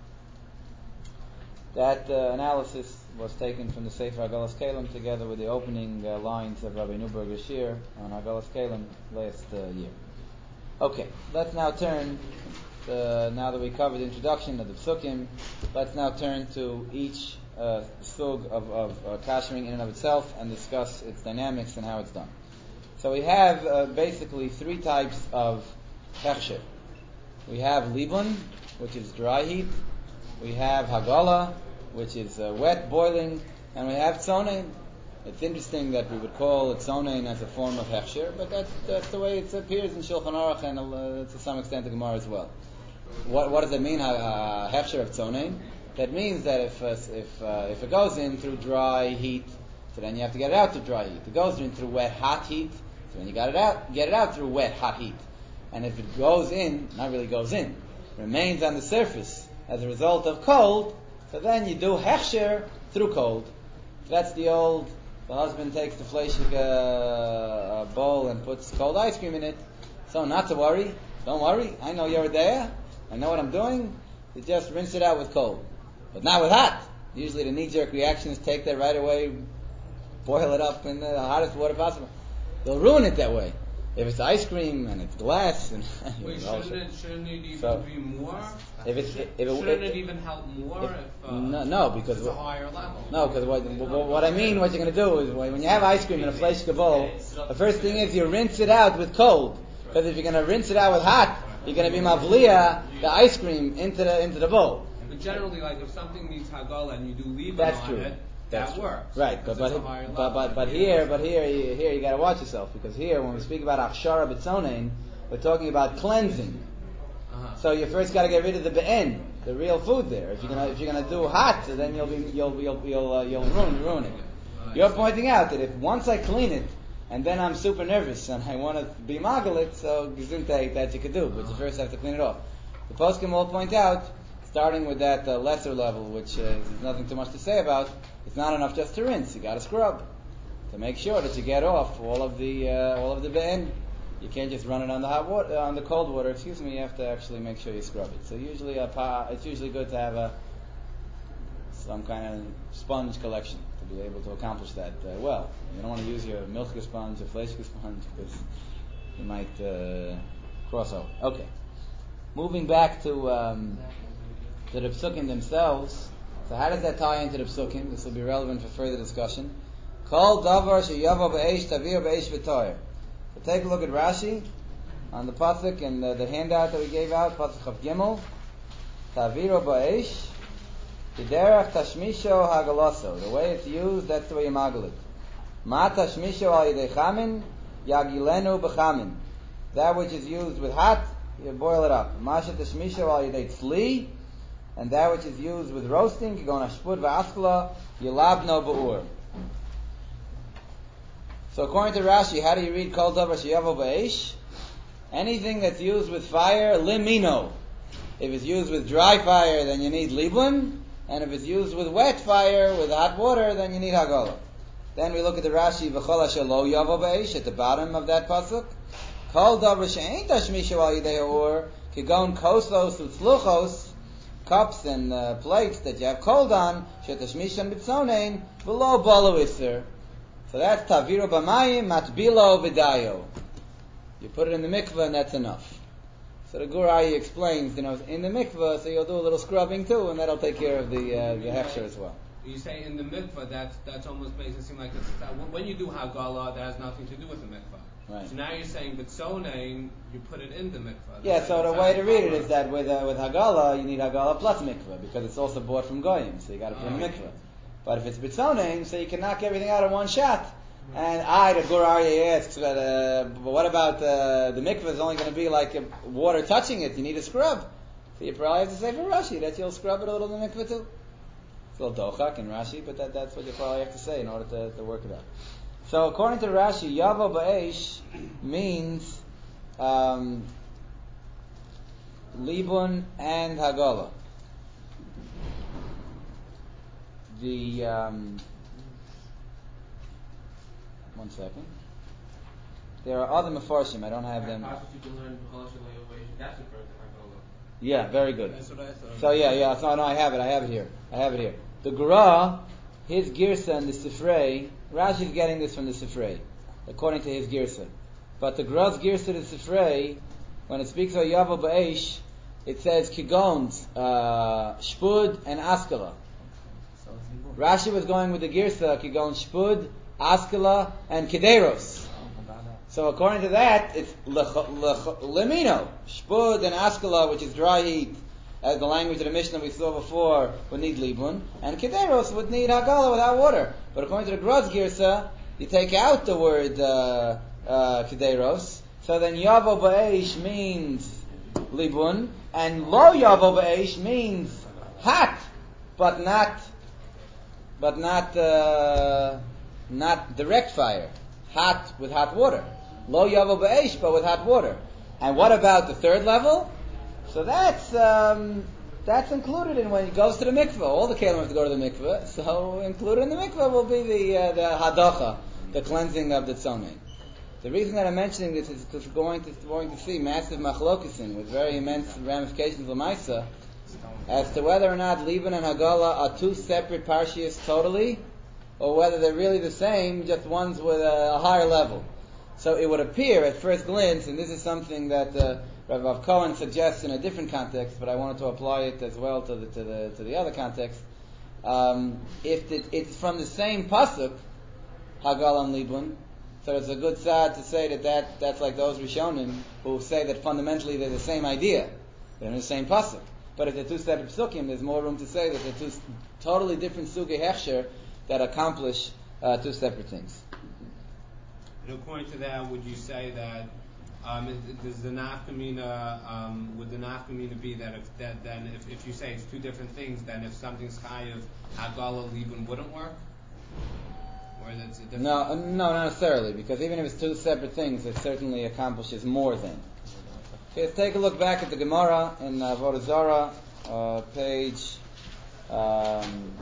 That uh, analysis was taken from the Sefer Hagalas Kalim together with the opening uh, lines of Rabbi Neuberger Shir on Hagalas Kalim last uh, year. Okay, let's now turn, uh, now that we covered the introduction of the Psukim, let's now turn to each uh, sug of, of uh, kashering in and of itself and discuss its dynamics and how it's done. So we have uh, basically three types of hechsher. We have libun, which is dry heat. We have hagala, which is uh, wet, boiling, and we have tzonein. It's interesting that we would call tzonein as a form of hechsher, but that's that's the way it appears in Shulchan Aruch and uh, to some extent the Gemara as well. What what does it mean, uh, hechsher of tzonein? That means that if uh, if uh, if it goes in through dry heat, so then you have to get it out through dry heat. If it goes in through wet, hot heat, so then you got it out, get it out through wet, hot heat. And if it goes in, not really goes in, remains on the surface as a result of cold, so then you do hechsher through cold. So that's the old, the husband takes the fleshig uh, bowl and puts cold ice cream in it. So not to worry, don't worry, I know you're there, I know what I'm doing, you just rinse it out with cold. But not with hot. Usually the knee-jerk reaction is take that right away, boil it up in the hottest water possible. They'll ruin it that way. If it's ice cream and it's glass, and Wait, shouldn't it, shouldn't it even so, be more? If it's, if it, shouldn't it, it even help more if, if uh, no, no, because it's a higher level? No, because what, what, what I mean, what you're going to do is when you have ice cream in a fleshig bowl, the first thing is you rinse it out with cold. Because if you're going to rinse it out with hot, you're going to be mavliya the ice cream into the into the bowl. But generally, like if something needs hagala and you do leave That's on true. it, That's that true. works. Right, but but, but but but here, but here, here you got to watch yourself, because here when we speak about achshara b'tzonein, we're talking about cleansing. Uh-huh. So you first got to get rid of the be'en, the real food there. If you're gonna if you're gonna do hot, so then you'll be you'll you'll you'll uh, you'll ruin ruin it. You're pointing out that if once I clean it and then I'm super nervous and I want to be magalit, so gesundheit that you could do, but you first have to clean it off. The poskim will point out, starting with that uh, lesser level, which uh, there's nothing too much to say about. It's not enough just to rinse. You got to scrub to make sure that you get off all of the uh, all of the be'en. You can't just run it on the hot water, uh, on the cold water. Excuse me. You have to actually make sure you scrub it. So usually, a pa, it's usually good to have a some kind of sponge collection to be able to accomplish that uh, well. You don't want to use your milk sponge or fleshig sponge because you might uh, cross over. Okay. moving back to um, to the psukim themselves. So how does that tie into the psukim? This will be relevant for further discussion. Kol davar sheyavo b'eish tavir b'eish v'toyer. So take a look at Rashi on the pasuk and the, the handout that we gave out, pasuk of Gimel. Taviro b'eish Tiderach tashmisho hagaloso. The way it's used, that's the way you magal it. Ma tashmisho al yidei chamin, yagilenu b'chamin. That which is used with hot, you boil it up. Masha tashmisho al yidei tzli, and that which is used with roasting, you go on ashpud v'askala, yilabno b'ur. So according to Rashi, how do you read kol davar sheyavo b'eish? Anything that's used with fire, limino. If it's used with dry fire, then you need libun. And if it's used with wet fire, with hot water, then you need hagala. Then we look at the Rashi, v'chol asher lo yavo b'eish, at the bottom of that pasuk. Kol davar she'ein tashmishu al yidei ha'ur, kigon kosos u'tzluchos, cups and uh, plates that you have cold on, she'tashmishan b'tzonein, v'lo bolo iser. So that's taviro b'mayim, matbilo v'dayo. You put it in the mikveh and that's enough. So the Gurai explains, you know, in the mikveh, so you'll do a little scrubbing too, and that'll take care of the uh, the hechsher as well. You say in the mikveh, that's that's almost makes it seem like it's, that when you do hagala, that has nothing to do with the mikveh. Right. So now you're saying b'tzonein, you put it in the mikveh. Yeah. So the way to read it is that with uh, with hagala, you need hagala plus mikveh because it's also bought from goyim, so you got to put it in the mikveh. But if it's b'tzonein, so you can knock everything out in one shot. And I, the Gur Aryeh asks, but, uh, but what about uh, the mikveh is only going to be like uh, water touching it? You need a scrub. So you probably have to say for Rashi that you'll scrub it a little in the mikveh too. It's a little dochak in Rashi, but that, that's what you probably have to say in order to, to work it out. So according to Rashi, Yavo Ba'esh means um, Libun and Hagala. The... Um, One second. There are other mefarshim. I don't have them. Yeah, very good. That's what I thought. So yeah, yeah. So no, I have it. I have it here. I have it here. The Gra, his girsa and the Sifrei. Rashi is getting this from the Sifrei, according to his girsa. But the Gra's girsa to the Sifrei, when it speaks of Yavo Ba'esh, it says Kigons, uh, Shpud and Askala. Rashi was going with the girsa Kigon Shpud, Askala, and Kederos. So according to that, it's lemino, shpud and askala, which is dry heat, as the language of the Mishnah we saw before, would need libun, and kederos would need hagala without water. But according to the Grod's girsa, you take out the word uh, uh, kederos, so then yavo ba'esh means libun, and lo yavo ba'esh means hot, but not, but not. Uh, Not direct fire, hot with hot water. Lo yavo ba'esh, but with hot water. And what about the third level? So that's um, that's included in when it goes to the mikveh. All the kelim have to go to the mikveh. So included in the mikveh will be the uh, the hadacha, the cleansing of the tzonin. The reason that I'm mentioning this is because we're going to going to see massive machlokesin with very immense ramifications l'maisa as to whether or not Libun and Hagala are two separate parshias totally, or whether they're really the same, just ones with a, a higher level. So it would appear at first glance, and this is something that uh, Rav Av Cohen suggests in a different context, but I wanted to apply it as well to the to the to the other context. Um, if it, it's from the same pasuk, Hagal and Libun, so it's a good side to say that, that that's like those Rishonim who say that fundamentally they're the same idea, they're in the same pasuk. But if they're two separate psukim, there's more room to say that they're two totally different sugei hechsher that accomplish uh, two separate things. And according to that, would you say that um, is, does the nafkamina um, would the nafkamina be that if that then if, if you say it's two different things, then if something's chayav hagala libun wouldn't work, or that's a different? No, uh, no, not necessarily, because even if it's two separate things, it certainly accomplishes more than. Okay, let's take a look back at the Gemara in uh, Avodah Zarah, uh, page. Um,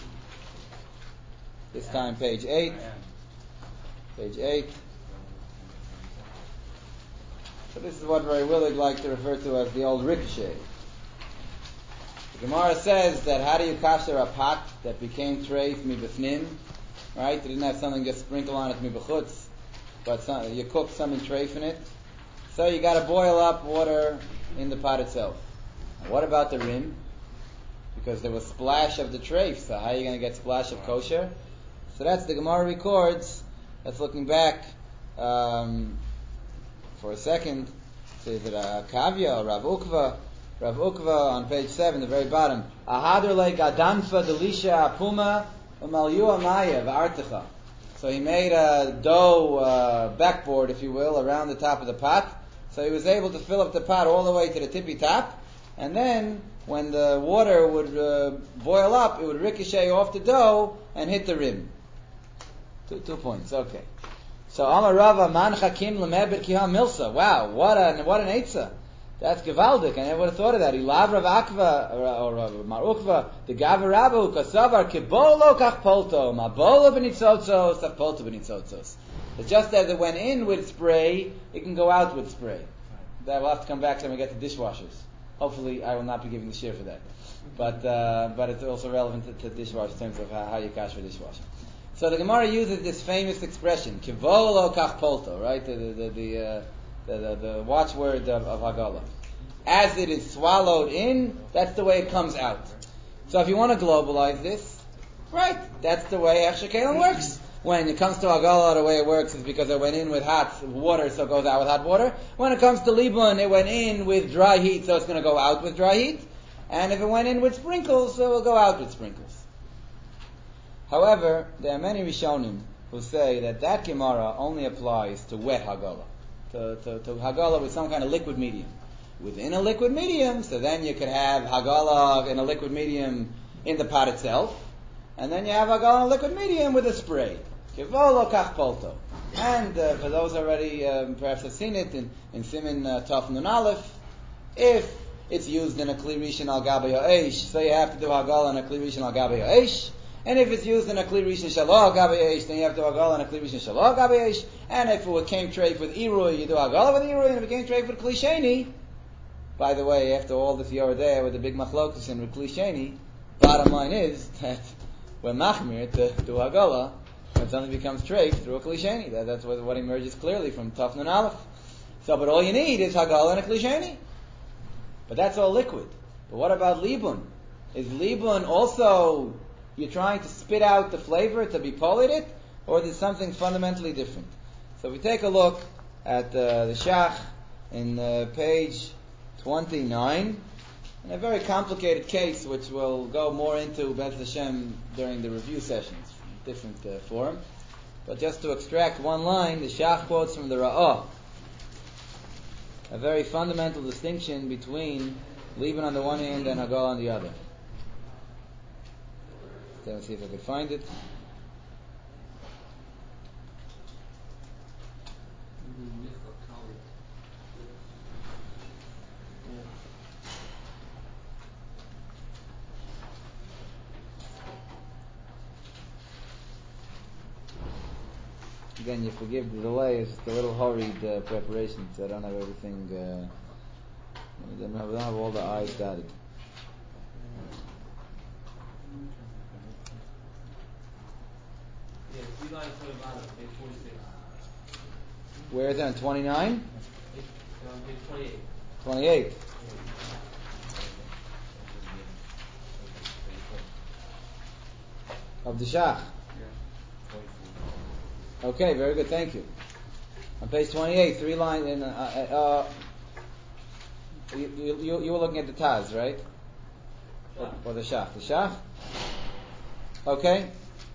This time, page eight. Page eight. So this is what Ray Willard liked to refer to as the old ricochet. The Gemara says that how do you kasher a pot that became treif mibifnim, right? You didn't have something just sprinkle on it mibachutz, but some, you cooked something treif in it. So you got to boil up water in the pot itself. Now, what about the rim? Because there was splash of the treif, so how are you going to get splash of kosher? So that's the Gemara records. That's looking back um, for a second. So is it a Kavya or Rav Ukva? Rav Ukva on page seven, the very bottom. Ahadr le gadanfa delisha apuma umalyu amaya v'articha. So he made a dough uh, backboard, if you will, around the top of the pot. So he was able to fill up the pot all the way to the tippy top, and then when the water would uh, boil up, it would ricochet off the dough and hit the rim. Two, two points. Okay. So Amar Rava man chakim lemebet kiha milsa. Wow, what an what an eitzah. That's gewaldik. I never would have thought of that. Ilav Rav Akva or Rav Mar Ukva the Gavar Rabu kasavar kibolo kach polto mabolo benitzotzos tach polto benitzotzos. It's just as it went in with spray, it can go out with spray. That will have to come back when we get to dishwashers. Hopefully, I will not be giving the share for that. But uh, but it's also relevant to, to dishwasher in terms of how, how you cash for dishwasher. So the Gemara uses this famous expression, kivolo kach polto, right? The the the, uh, the, the, the watchword of, of Haggalah. As it is swallowed in, that's the way it comes out. So if you want to globalize this, right? That's the way Hechsher Kalim works. When it comes to Haggalah, the way it works is because it went in with hot water, so it goes out with hot water. When it comes to Libun, it went in with dry heat, so it's going to go out with dry heat. And if it went in with sprinkles, so it will go out with sprinkles. However, there are many Rishonim who say that that Gemara only applies to wet Haggalah, to, to, to Haggalah with some kind of liquid medium. Within a liquid medium, so then you could have Haggalah in a liquid medium in the pot itself, and then you have Haggalah in a liquid medium with a spray. Kivolo kach polto. And uh, for those already um, perhaps have seen it in, in Simin uh, Tov Nun Aleph, if it's used in a Kli Rishon al Gabe Ha'esh, so you have to do Haggalah in a Kli Rishon al Gabe Ha'esh. And if it's used in a Kli Rishon Shelo al Gabe Ha'esh, then you have to do Haggalah in a Kli Rishon Shelo al Gabe Ha'esh. And if it came treif with Irui, you do Haggalah with Irui. And if it came treif with Kli Sheni, by the way, after all this Yoreh there with the big machlokus and with Kli Sheni, bottom line is that we're machmir to do Haggalah when something becomes treif through a Kli Sheni. That, that's what, what emerges clearly from Tov Nun Aleph. So, but all you need is Haggalah and a Kli Sheni. But that's all liquid. But what about Libun? Is Libun also, you're trying to spit out the flavor to be polluted, or is it something fundamentally different? So if we take a look at uh, the Shach in uh, page twenty-nine, in a very complicated case, which we'll go more into Bez Hashem during the review sessions, different uh, forum. But just to extract one line, the Shach quotes from the Ra'ah a very fundamental distinction between Libun on the one hand and Haggalah on the other. Let's see if I can find it. Again, you forgive the delay, it's just a little hurried uh, preparation, so I don't have everything, uh, I don't have, I don't have all the I's dotted. Yeah, three lines to the bottom, page forty-six. Where is it, on twenty-nine? Page, um, page twenty-eight. twenty-eight. Of the Shach. Okay, very good, thank you. On page twenty-eight, three lines in, uh, uh, uh, you, you, you were looking at the Taz, right? Or, or the Shach. The Shach? Okay.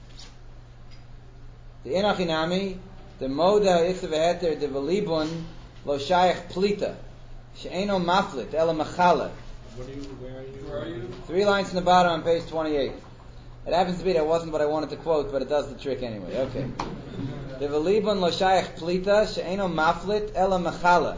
The Inachinami, the Moda Itzaveheter de Velibun Lo Shayach Plita She'eno Maflit Ela Machala. What are you, where are you? Where are you? Three lines from the bottom on page twenty-eight. It happens to be that wasn't what I wanted to quote, but it does the trick anyway. Okay. The Velibun Lo Shayach Plita She'eno Maflit Ela Machala.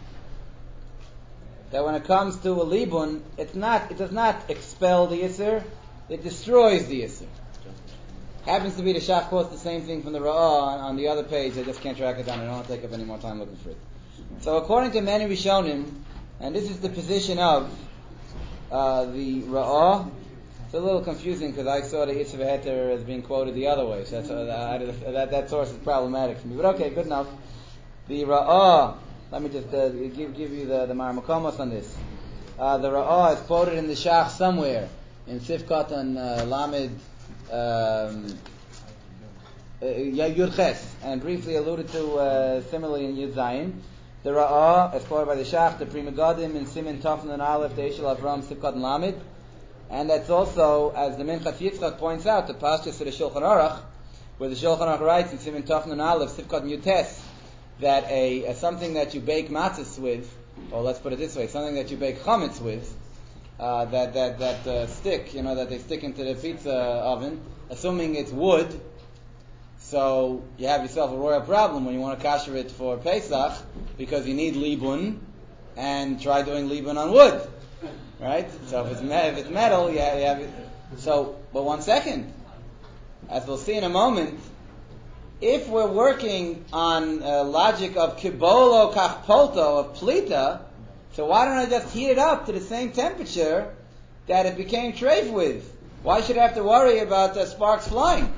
That when it comes to a Libun, it's not, it does not expel the Yisr, it destroys the Yisr. Happens to be the Shach quotes the same thing from the Ra'ah on, on the other page. I just can't track it down. I don't want to take up any more time looking for it. So according to many Rishonim, and this is the position of uh, the Ra'ah, it's a little confusing because I saw the Yisr Heter as being quoted the other way. So that's, uh, that, that, that source is problematic for me. But okay, good enough. The Ra'ah let me just uh, give give you the the Maramakomos on this. Uh, the Ra'ah is quoted in the Shach somewhere in Sifkat and uh, Lamed um, uh, Yud Ches, and briefly alluded to uh, similarly in Yud Zayin. The Ra'ah is quoted by the Shach, the Pri Megadim in Simin Tafn and Aleph, the Eshel Avram Sifkat and Lamed, and that's also, as the Minchas Yitzchak points out, the Pashtus of the Shulchan Aruch, where the Shulchan Aruch writes in Simin Tafn and Aleph Sifkat and Yud Tes, that a, a something that you bake matzahs with, or let's put it this way, something that you bake chametz with, uh, that that that uh, stick, you know, that they stick into the pizza oven, assuming it's wood, so you have yourself a royal problem when you want to kasher it for Pesach, because you need libun, and try doing libun on wood, right? So if it's, me- if it's metal, you have, you have it. So, but one second, as we'll see in a moment, if we're working on uh, logic of kibolo kachpolto, of plita, so why don't I just heat it up to the same temperature that it became treif with? Why should I have to worry about the sparks flying?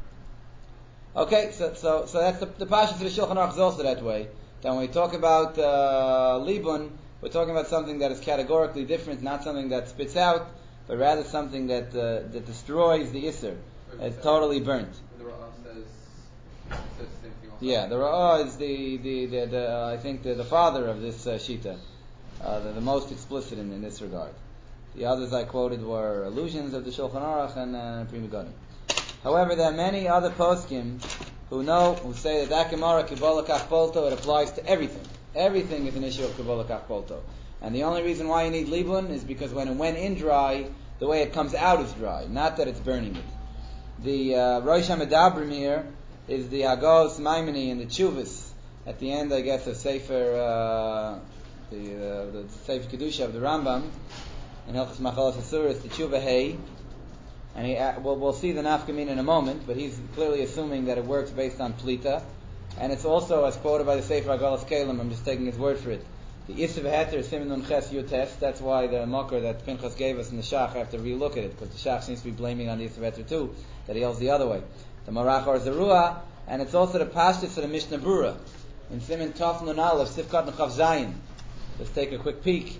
Okay, so so so that's the, the Pashas of the Shulchan Aruch is also that way. That when we talk about uh, libun, we're talking about something that is categorically different, not something that spits out, but rather something that uh, that destroys the Isser. It's totally burnt. The Ra'ah says, says the same thing also. Yeah, the Ra'ah is the, the, the, the uh, I think the, the father of this uh, Shita, uh, the, the most explicit in, in this regard. The others I quoted were allusions of the Shulchan Aruch and uh, Pri Megadim. However, there are many other poskim who know, who say that that Gemara Kibola Kachpolto, it applies to everything. Everything is an issue of Kibola Kachpolto. And the only reason why you need libun is because when it went in dry, the way it comes out is dry, not that it's burning it. The uh, Rosh HaMedabrim here is the Hagos Maimoni and the Chuvas at the end, I guess, of Sefer uh, the, uh, the Sefer Kedusha of the Rambam in Hilchos Machalas Asuras, the Chuvah Hay, and he, uh, we'll, we'll see the nafkamin in a moment, but he's clearly assuming that it works based on plita, and it's also as quoted by the Sefer Agalas Kalim. I'm just taking his word for it. The Isiv Heter Simin Nun Ches Yutes. That's why the Makar that Pinchas gave us in the Shach, I have to relook at it, because the Shach seems to be blaming on the Isiv Heter too, that he holds the other way. The Marach or Zerua, and it's also the Pashtus of the Mishnah Brura in Simin Tov Nun Aleph Sifkat Nechav Zayin. Let's take a quick peek.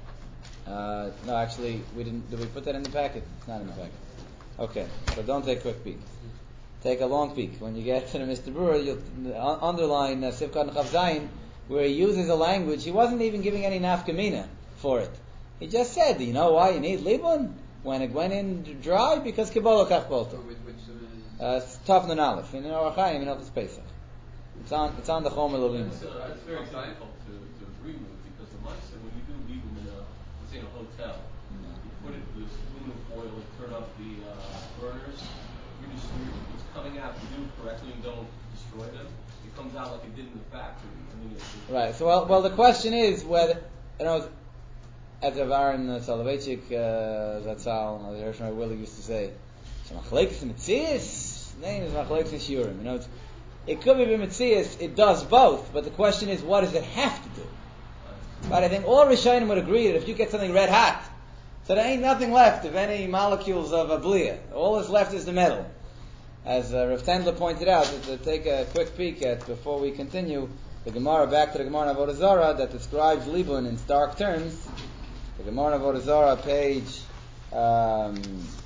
Uh, no, actually, we didn't. Did we put that in the packet? It's not in the packet. Okay, so don't take a quick peek. Take a long peek. When you get to the Mishnah Brura, you'll uh, underline uh, Sifkat Nechav Zayin, where he uses a language. He wasn't even giving any nafkamina for it. He just said, you know why you need libun when it went in dry? Because kibolo kachbolto. Uh, it's tough nun aleph. In Orach Chaim, in Hilchos Pesach. It's on. It's on the Chomer Levim. It's, uh, it's very difficult to, to agree with, because the mindset when you do libum in a, let's say in a hotel, you put it with aluminum foil and turn up the uh, burners. You just it's coming out. You do it correctly and don't destroy them. It comes out like it did in the factory. I mean, it's, it's Right. So, well, well, the question is whether, you know, as Rav Aaron uh, Soloveitchik, uh, Zatzal, as Hershon Willie used to say, "Machlekes Metzias." Name is Machlekes Shiurim. You know, it's, it could be Metzias. It does both, but the question is, what does it have to do? But I think all Rishonim would agree that if you get something red hot, so there ain't nothing left of any molecules of a blia. All that's left is the metal. As uh, Rav Tendler pointed out, to, to take a quick peek at before we continue, the Gemara, back to the Gemara of Avodah Zarah that describes libun in stark terms. The Gemara of Avodah Zarah, page um,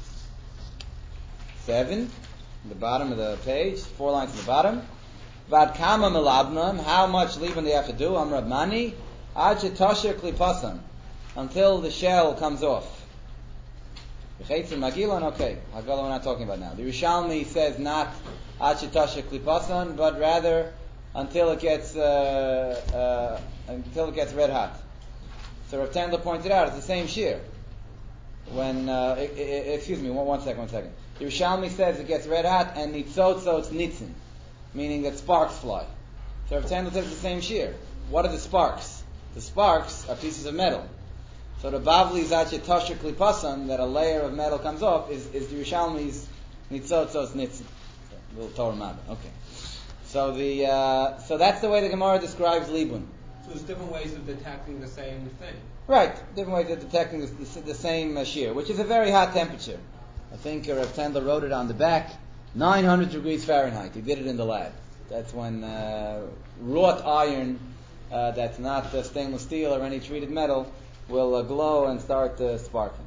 seven, the bottom of the page, four lines at the bottom. Vad kama melabnam, how much libun they have to do? Amrad mani, ad shetosher klipasan, until the shell comes off. V'cheitzin magilon, okay, Hagala we're not talking about now. The Yerushalmi says not ad shetosher klipasan, but rather until it gets uh, uh, until it gets red hot. So Rav Tendler pointed out it's the same shear. When uh, I, I, excuse me, one, one second, one second. The Yerushalmi says it gets red hot and nitzotzo it's nitzin, meaning that sparks fly. So Rav Tendler says it's the same shear. What are the sparks? The sparks are pieces of metal. So the Bavli Zachet Tosher Klipasan, that a layer of metal comes off, is, is the Yerushalmi's nitzotzo it's nitzin. A little Torah matter. Okay. So the uh, so that's the way the Gemara describes libun. So there's different ways of detecting the same thing. Right, different ways of detecting the, the, the same uh, shear, which is a very hot temperature. I think uh, Rav Tendler wrote it on the back, nine hundred degrees Fahrenheit. He did it in the lab. That's when uh, wrought iron uh, that's not uh, stainless steel or any treated metal will uh, glow and start uh, sparking.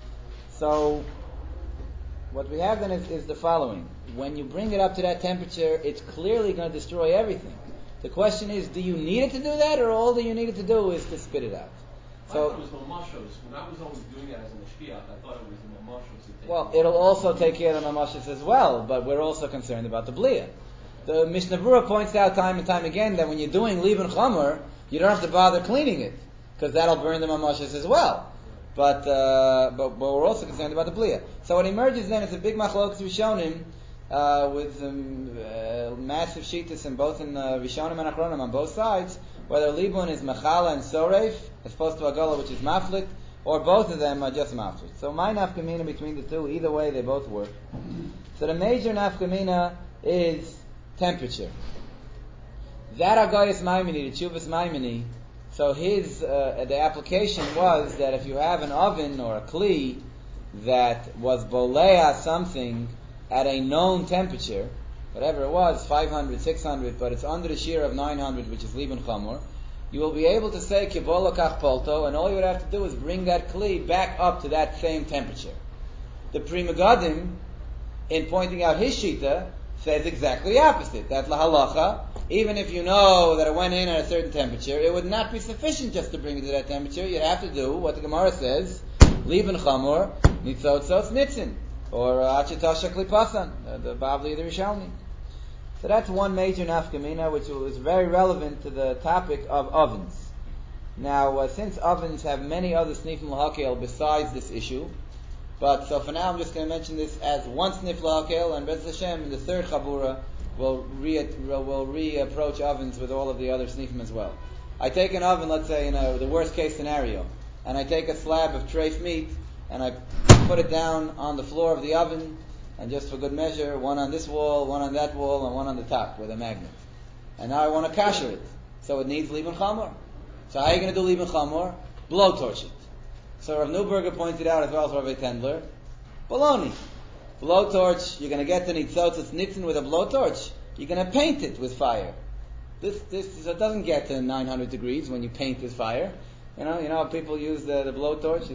So what we have then is, is the following. When you bring it up to that temperature, it's clearly going to destroy everything. The question is, do you need it to do that, or all that you need it to do is to spit it out? So, I thought it was mamashos. When I was always doing that as a mashgiach, I thought it was the mamashos that take well, it. it'll also take care of the mamashos as well, but we're also concerned about the bliya. The Mishnah Berurah points out time and time again that when you're doing liban chamor, you don't have to bother cleaning it, because that'll burn the mamashos as well. But, uh, but but we're also concerned about the bliya. So what emerges then is a big machlokas rishonim uh, with um, uh, massive shittas in both in uh, rishonim and achronim on both sides, whether libun is machala and soreif as opposed to agola, which is maflit, or both of them are just maflit. So my nafkamina between the two, either way they both work. So the major nafkamina is temperature. That agayis maimini, the chuvas maimini. So his uh, the application was that if you have an oven or a kli that was bolea something at a known temperature, whatever it was, five hundred, six hundred, but it's under the shear of nine hundred, which is liban chamor, you will be able to say kibolo kach polto, and all you would have to do is bring that kli back up to that same temperature. The Pri Megadim, in pointing out his shita, says exactly the opposite. That la halacha, even if you know that it went in at a certain temperature, it would not be sufficient just to bring it to that temperature. You'd have to do what the Gemara says, liban chamor, nitzotzos nitzin, or achetasha klipasan, the Bavli of the Rishalmi. So that's one major nafkamina, which is very relevant to the topic of ovens. Now, uh, since ovens have many other snifim lahakel besides this issue, but so for now I'm just going to mention this as one snif lahakel, and Bez Hashem in the third chabura will re will re-approach ovens with all of the other snifim as well. I take an oven, let's say in a, the worst case scenario, and I take a slab of treif meat and I put it down on the floor of the oven, and just for good measure, one on this wall, one on that wall, and one on the top with a magnet. And now I want to kasher it, so it needs liban chamor. So how are you going to do liban chamor? Blowtorch it. So Rav Neuberger pointed out, as well as Rav Tendler, baloney. Blowtorch, you're going to get the nitzotzos nitzin with a blowtorch. You're going to paint it with fire. This this so it doesn't get to nine hundred degrees when you paint with fire. You know, you know people use the, the blowtorch.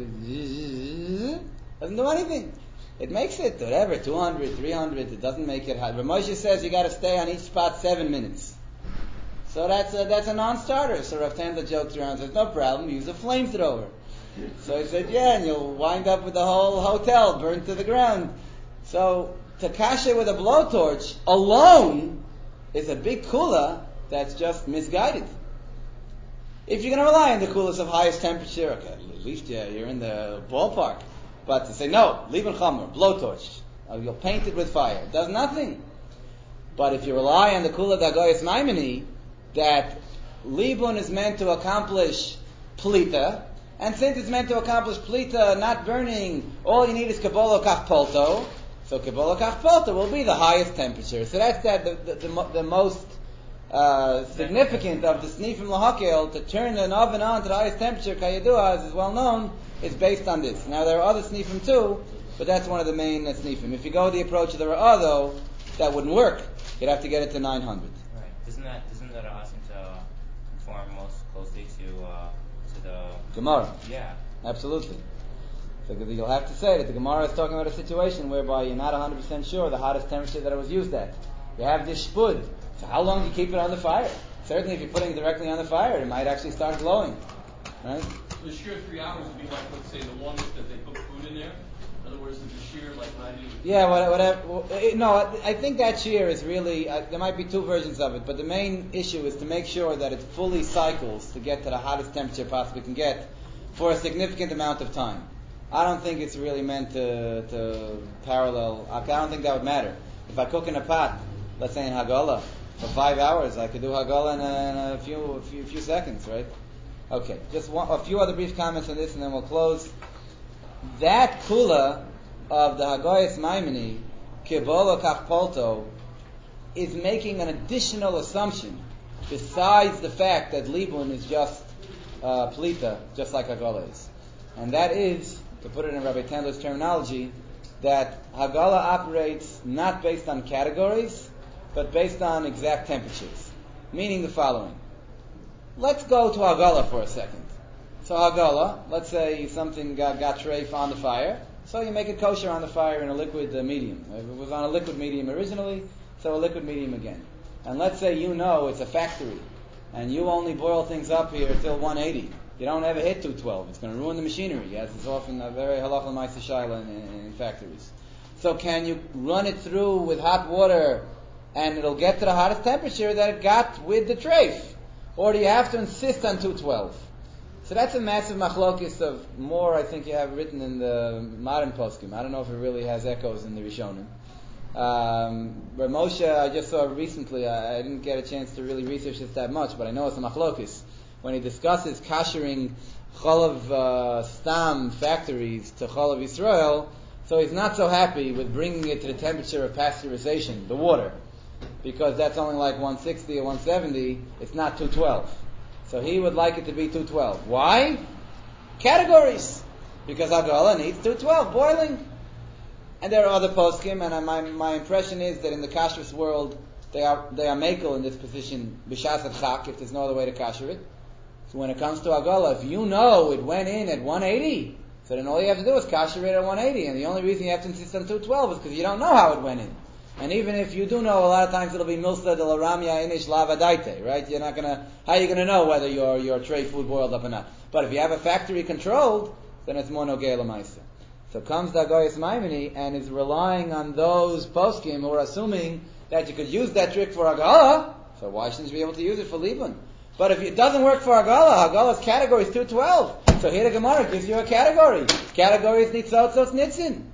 It doesn't do anything. It makes it whatever, two hundred, three hundred. It doesn't make it hot. Rav Moshe says you got to stay on each spot seven minutes. So that's a, that's a non-starter. So Rav Tendler jokes around and says, no problem, use a flamethrower. So he said, yeah, and you'll wind up with the whole hotel burned to the ground. So to kasher with a blowtorch alone is a big kula that's just misguided. If you're going to rely on the kulas of highest temperature, okay, at least yeah, you're in the ballpark. But to say, no, liban chamor, blowtorch, uh, you'll paint it with fire, it does nothing. But if you rely on the kula d'agayis maimini, that libun is meant to accomplish plita, and since it's meant to accomplish plita, not burning, all you need is kabolo kach polto. So kabolo kach polto will be the highest temperature. So that's that the, the, the, the most uh, significant of the snifim lahakel, to turn an oven on to the highest temperature, kayadua, as is well known, is based on this. Now there are other snifim too, but that's one of the main uh, snifim. If you go the approach of the Ra'ah though, that wouldn't work. You'd have to get it to nine hundred. Right. Doesn't that doesn't that ask him to conform most closely to uh, to the Gemara? Yeah. Absolutely. So you'll have to say that the Gemara is talking about a situation whereby you're not one hundred percent sure the hottest temperature that it was used at. You have this shpud. So how long do you keep it on the fire? Certainly if you're putting it directly on the fire, it might actually start glowing. Right? The shear three hours would be like, let's say, the longest that they put food in there. In other words, the shear like ninety. Yeah, whatever. whatever no, I think that shear is really, uh, there might be two versions of it, but the main issue is to make sure that it fully cycles to get to the hottest temperature possibly can get for a significant amount of time. I don't think it's really meant to, to parallel. I don't think that would matter. If I cook in a pot, let's say in Hagala, for five hours, I could do Hagala in a, in a few, a few, few seconds, right? Okay, just one, a few other brief comments on this, and then we'll close. That kula of the Hagoyas Maimoni, Kibolo Kachpolto, is making an additional assumption besides the fact that Libun is just uh, Plita, just like Hagala is. And that is, to put it in Rabbi Tendler's terminology, that Hagala operates not based on categories, but based on exact temperatures. Meaning the following. let's go to Hagala for a second. So Hagala, let's say something got, got treif on the fire, so you make it kosher on the fire in a liquid uh, medium. It was on a liquid medium originally, so a liquid medium again. And let's say you know it's a factory, and you only boil things up here till one eighty. You don't ever hit two twelve. It's going to ruin the machinery, as is often a very halacha l'maaseh shaila in, in, in factories. So can you run it through with hot water, and it'll get to the hottest temperature that it got with the treif? Or do you have to insist on two twelve? So that's a massive machlokis of more, I think you have written in the modern poskim. I don't know if it really has echoes in the Rishonim. Um, Rav Moshe, I just saw recently, I, I didn't get a chance to really research this that much, but I know it's a machlokis. When he discusses kashering cholav uh, stam factories to cholav Yisrael, so he's not so happy with bringing it to the temperature of pasteurization, the water, because that's only like one sixty or one seventy, it's not two twelve. So he would like it to be two twelve. Why? Categories. Because Hagala needs two twelve, boiling. And there are other poskim, and my my impression is that in the kashrus world, they are they are makel in this position, b'shas adchak, if there's no other way to kasher it. So when it comes to Hagala, if you know it went in at one eighty, so then all you have to do is kasher it at one eighty, and the only reason you have to insist on two twelve is because you don't know how it went in. And even if you do know, a lot of times it'll be milsa de la ramya inish lavadaite, right? You're not gonna, how are you gonna know whether your your tray food boiled up or not? But if you have a factory controlled, then it's more nogei l'maisa. So comes the Agoyas Maimoni and is relying on those poskim who are assuming that you could use that trick for Hagala, so why shouldn't you be able to use it for Libun? But if it doesn't work for Hagala, Hagala's category is two twelve. So here the Gemara gives you a category. Category is nitzot, so it's nitzin.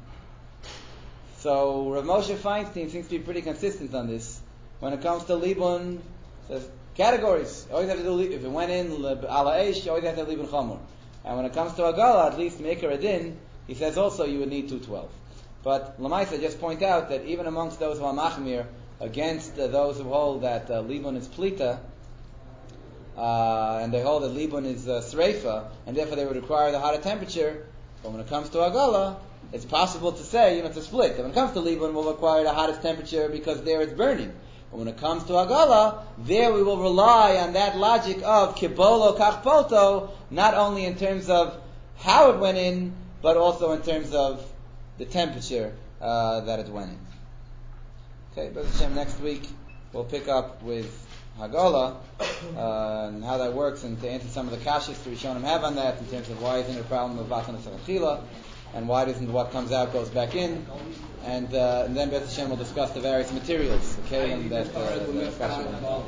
So Rav Moshe Feinstein seems to be pretty consistent on this. When it comes to Libun, says categories. You always have to do, if it went in ala eish, you always have to have Libun Chomer. And when it comes to Hagala, at least Meker Adin, he says also you would need two twelve. But Lamaisa just point out that even amongst those who are machmir, against uh, those who hold that uh, Libun is plita, uh, and they hold that Libun is uh, sreifa, and therefore they would require the hotter temperature, but when it comes to Hagala, it's possible to say, you know, it's a split. When it comes to Libun, we'll require the hottest temperature because there it's burning. But when it comes to Hagala, there we will rely on that logic of kibolo kachpoto, not only in terms of how it went in, but also in terms of the temperature uh, that it went in. Okay, B'ez Hashem, next week we'll pick up with Hagala uh, and how that works, and to answer some of the kashas the Rishonim have on that in terms of why isn't it a problem of Vatan Sarachila, and why doesn't what comes out goes back in, and, uh, and then B'ez Hashem will discuss the various materials, okay, and that uh, the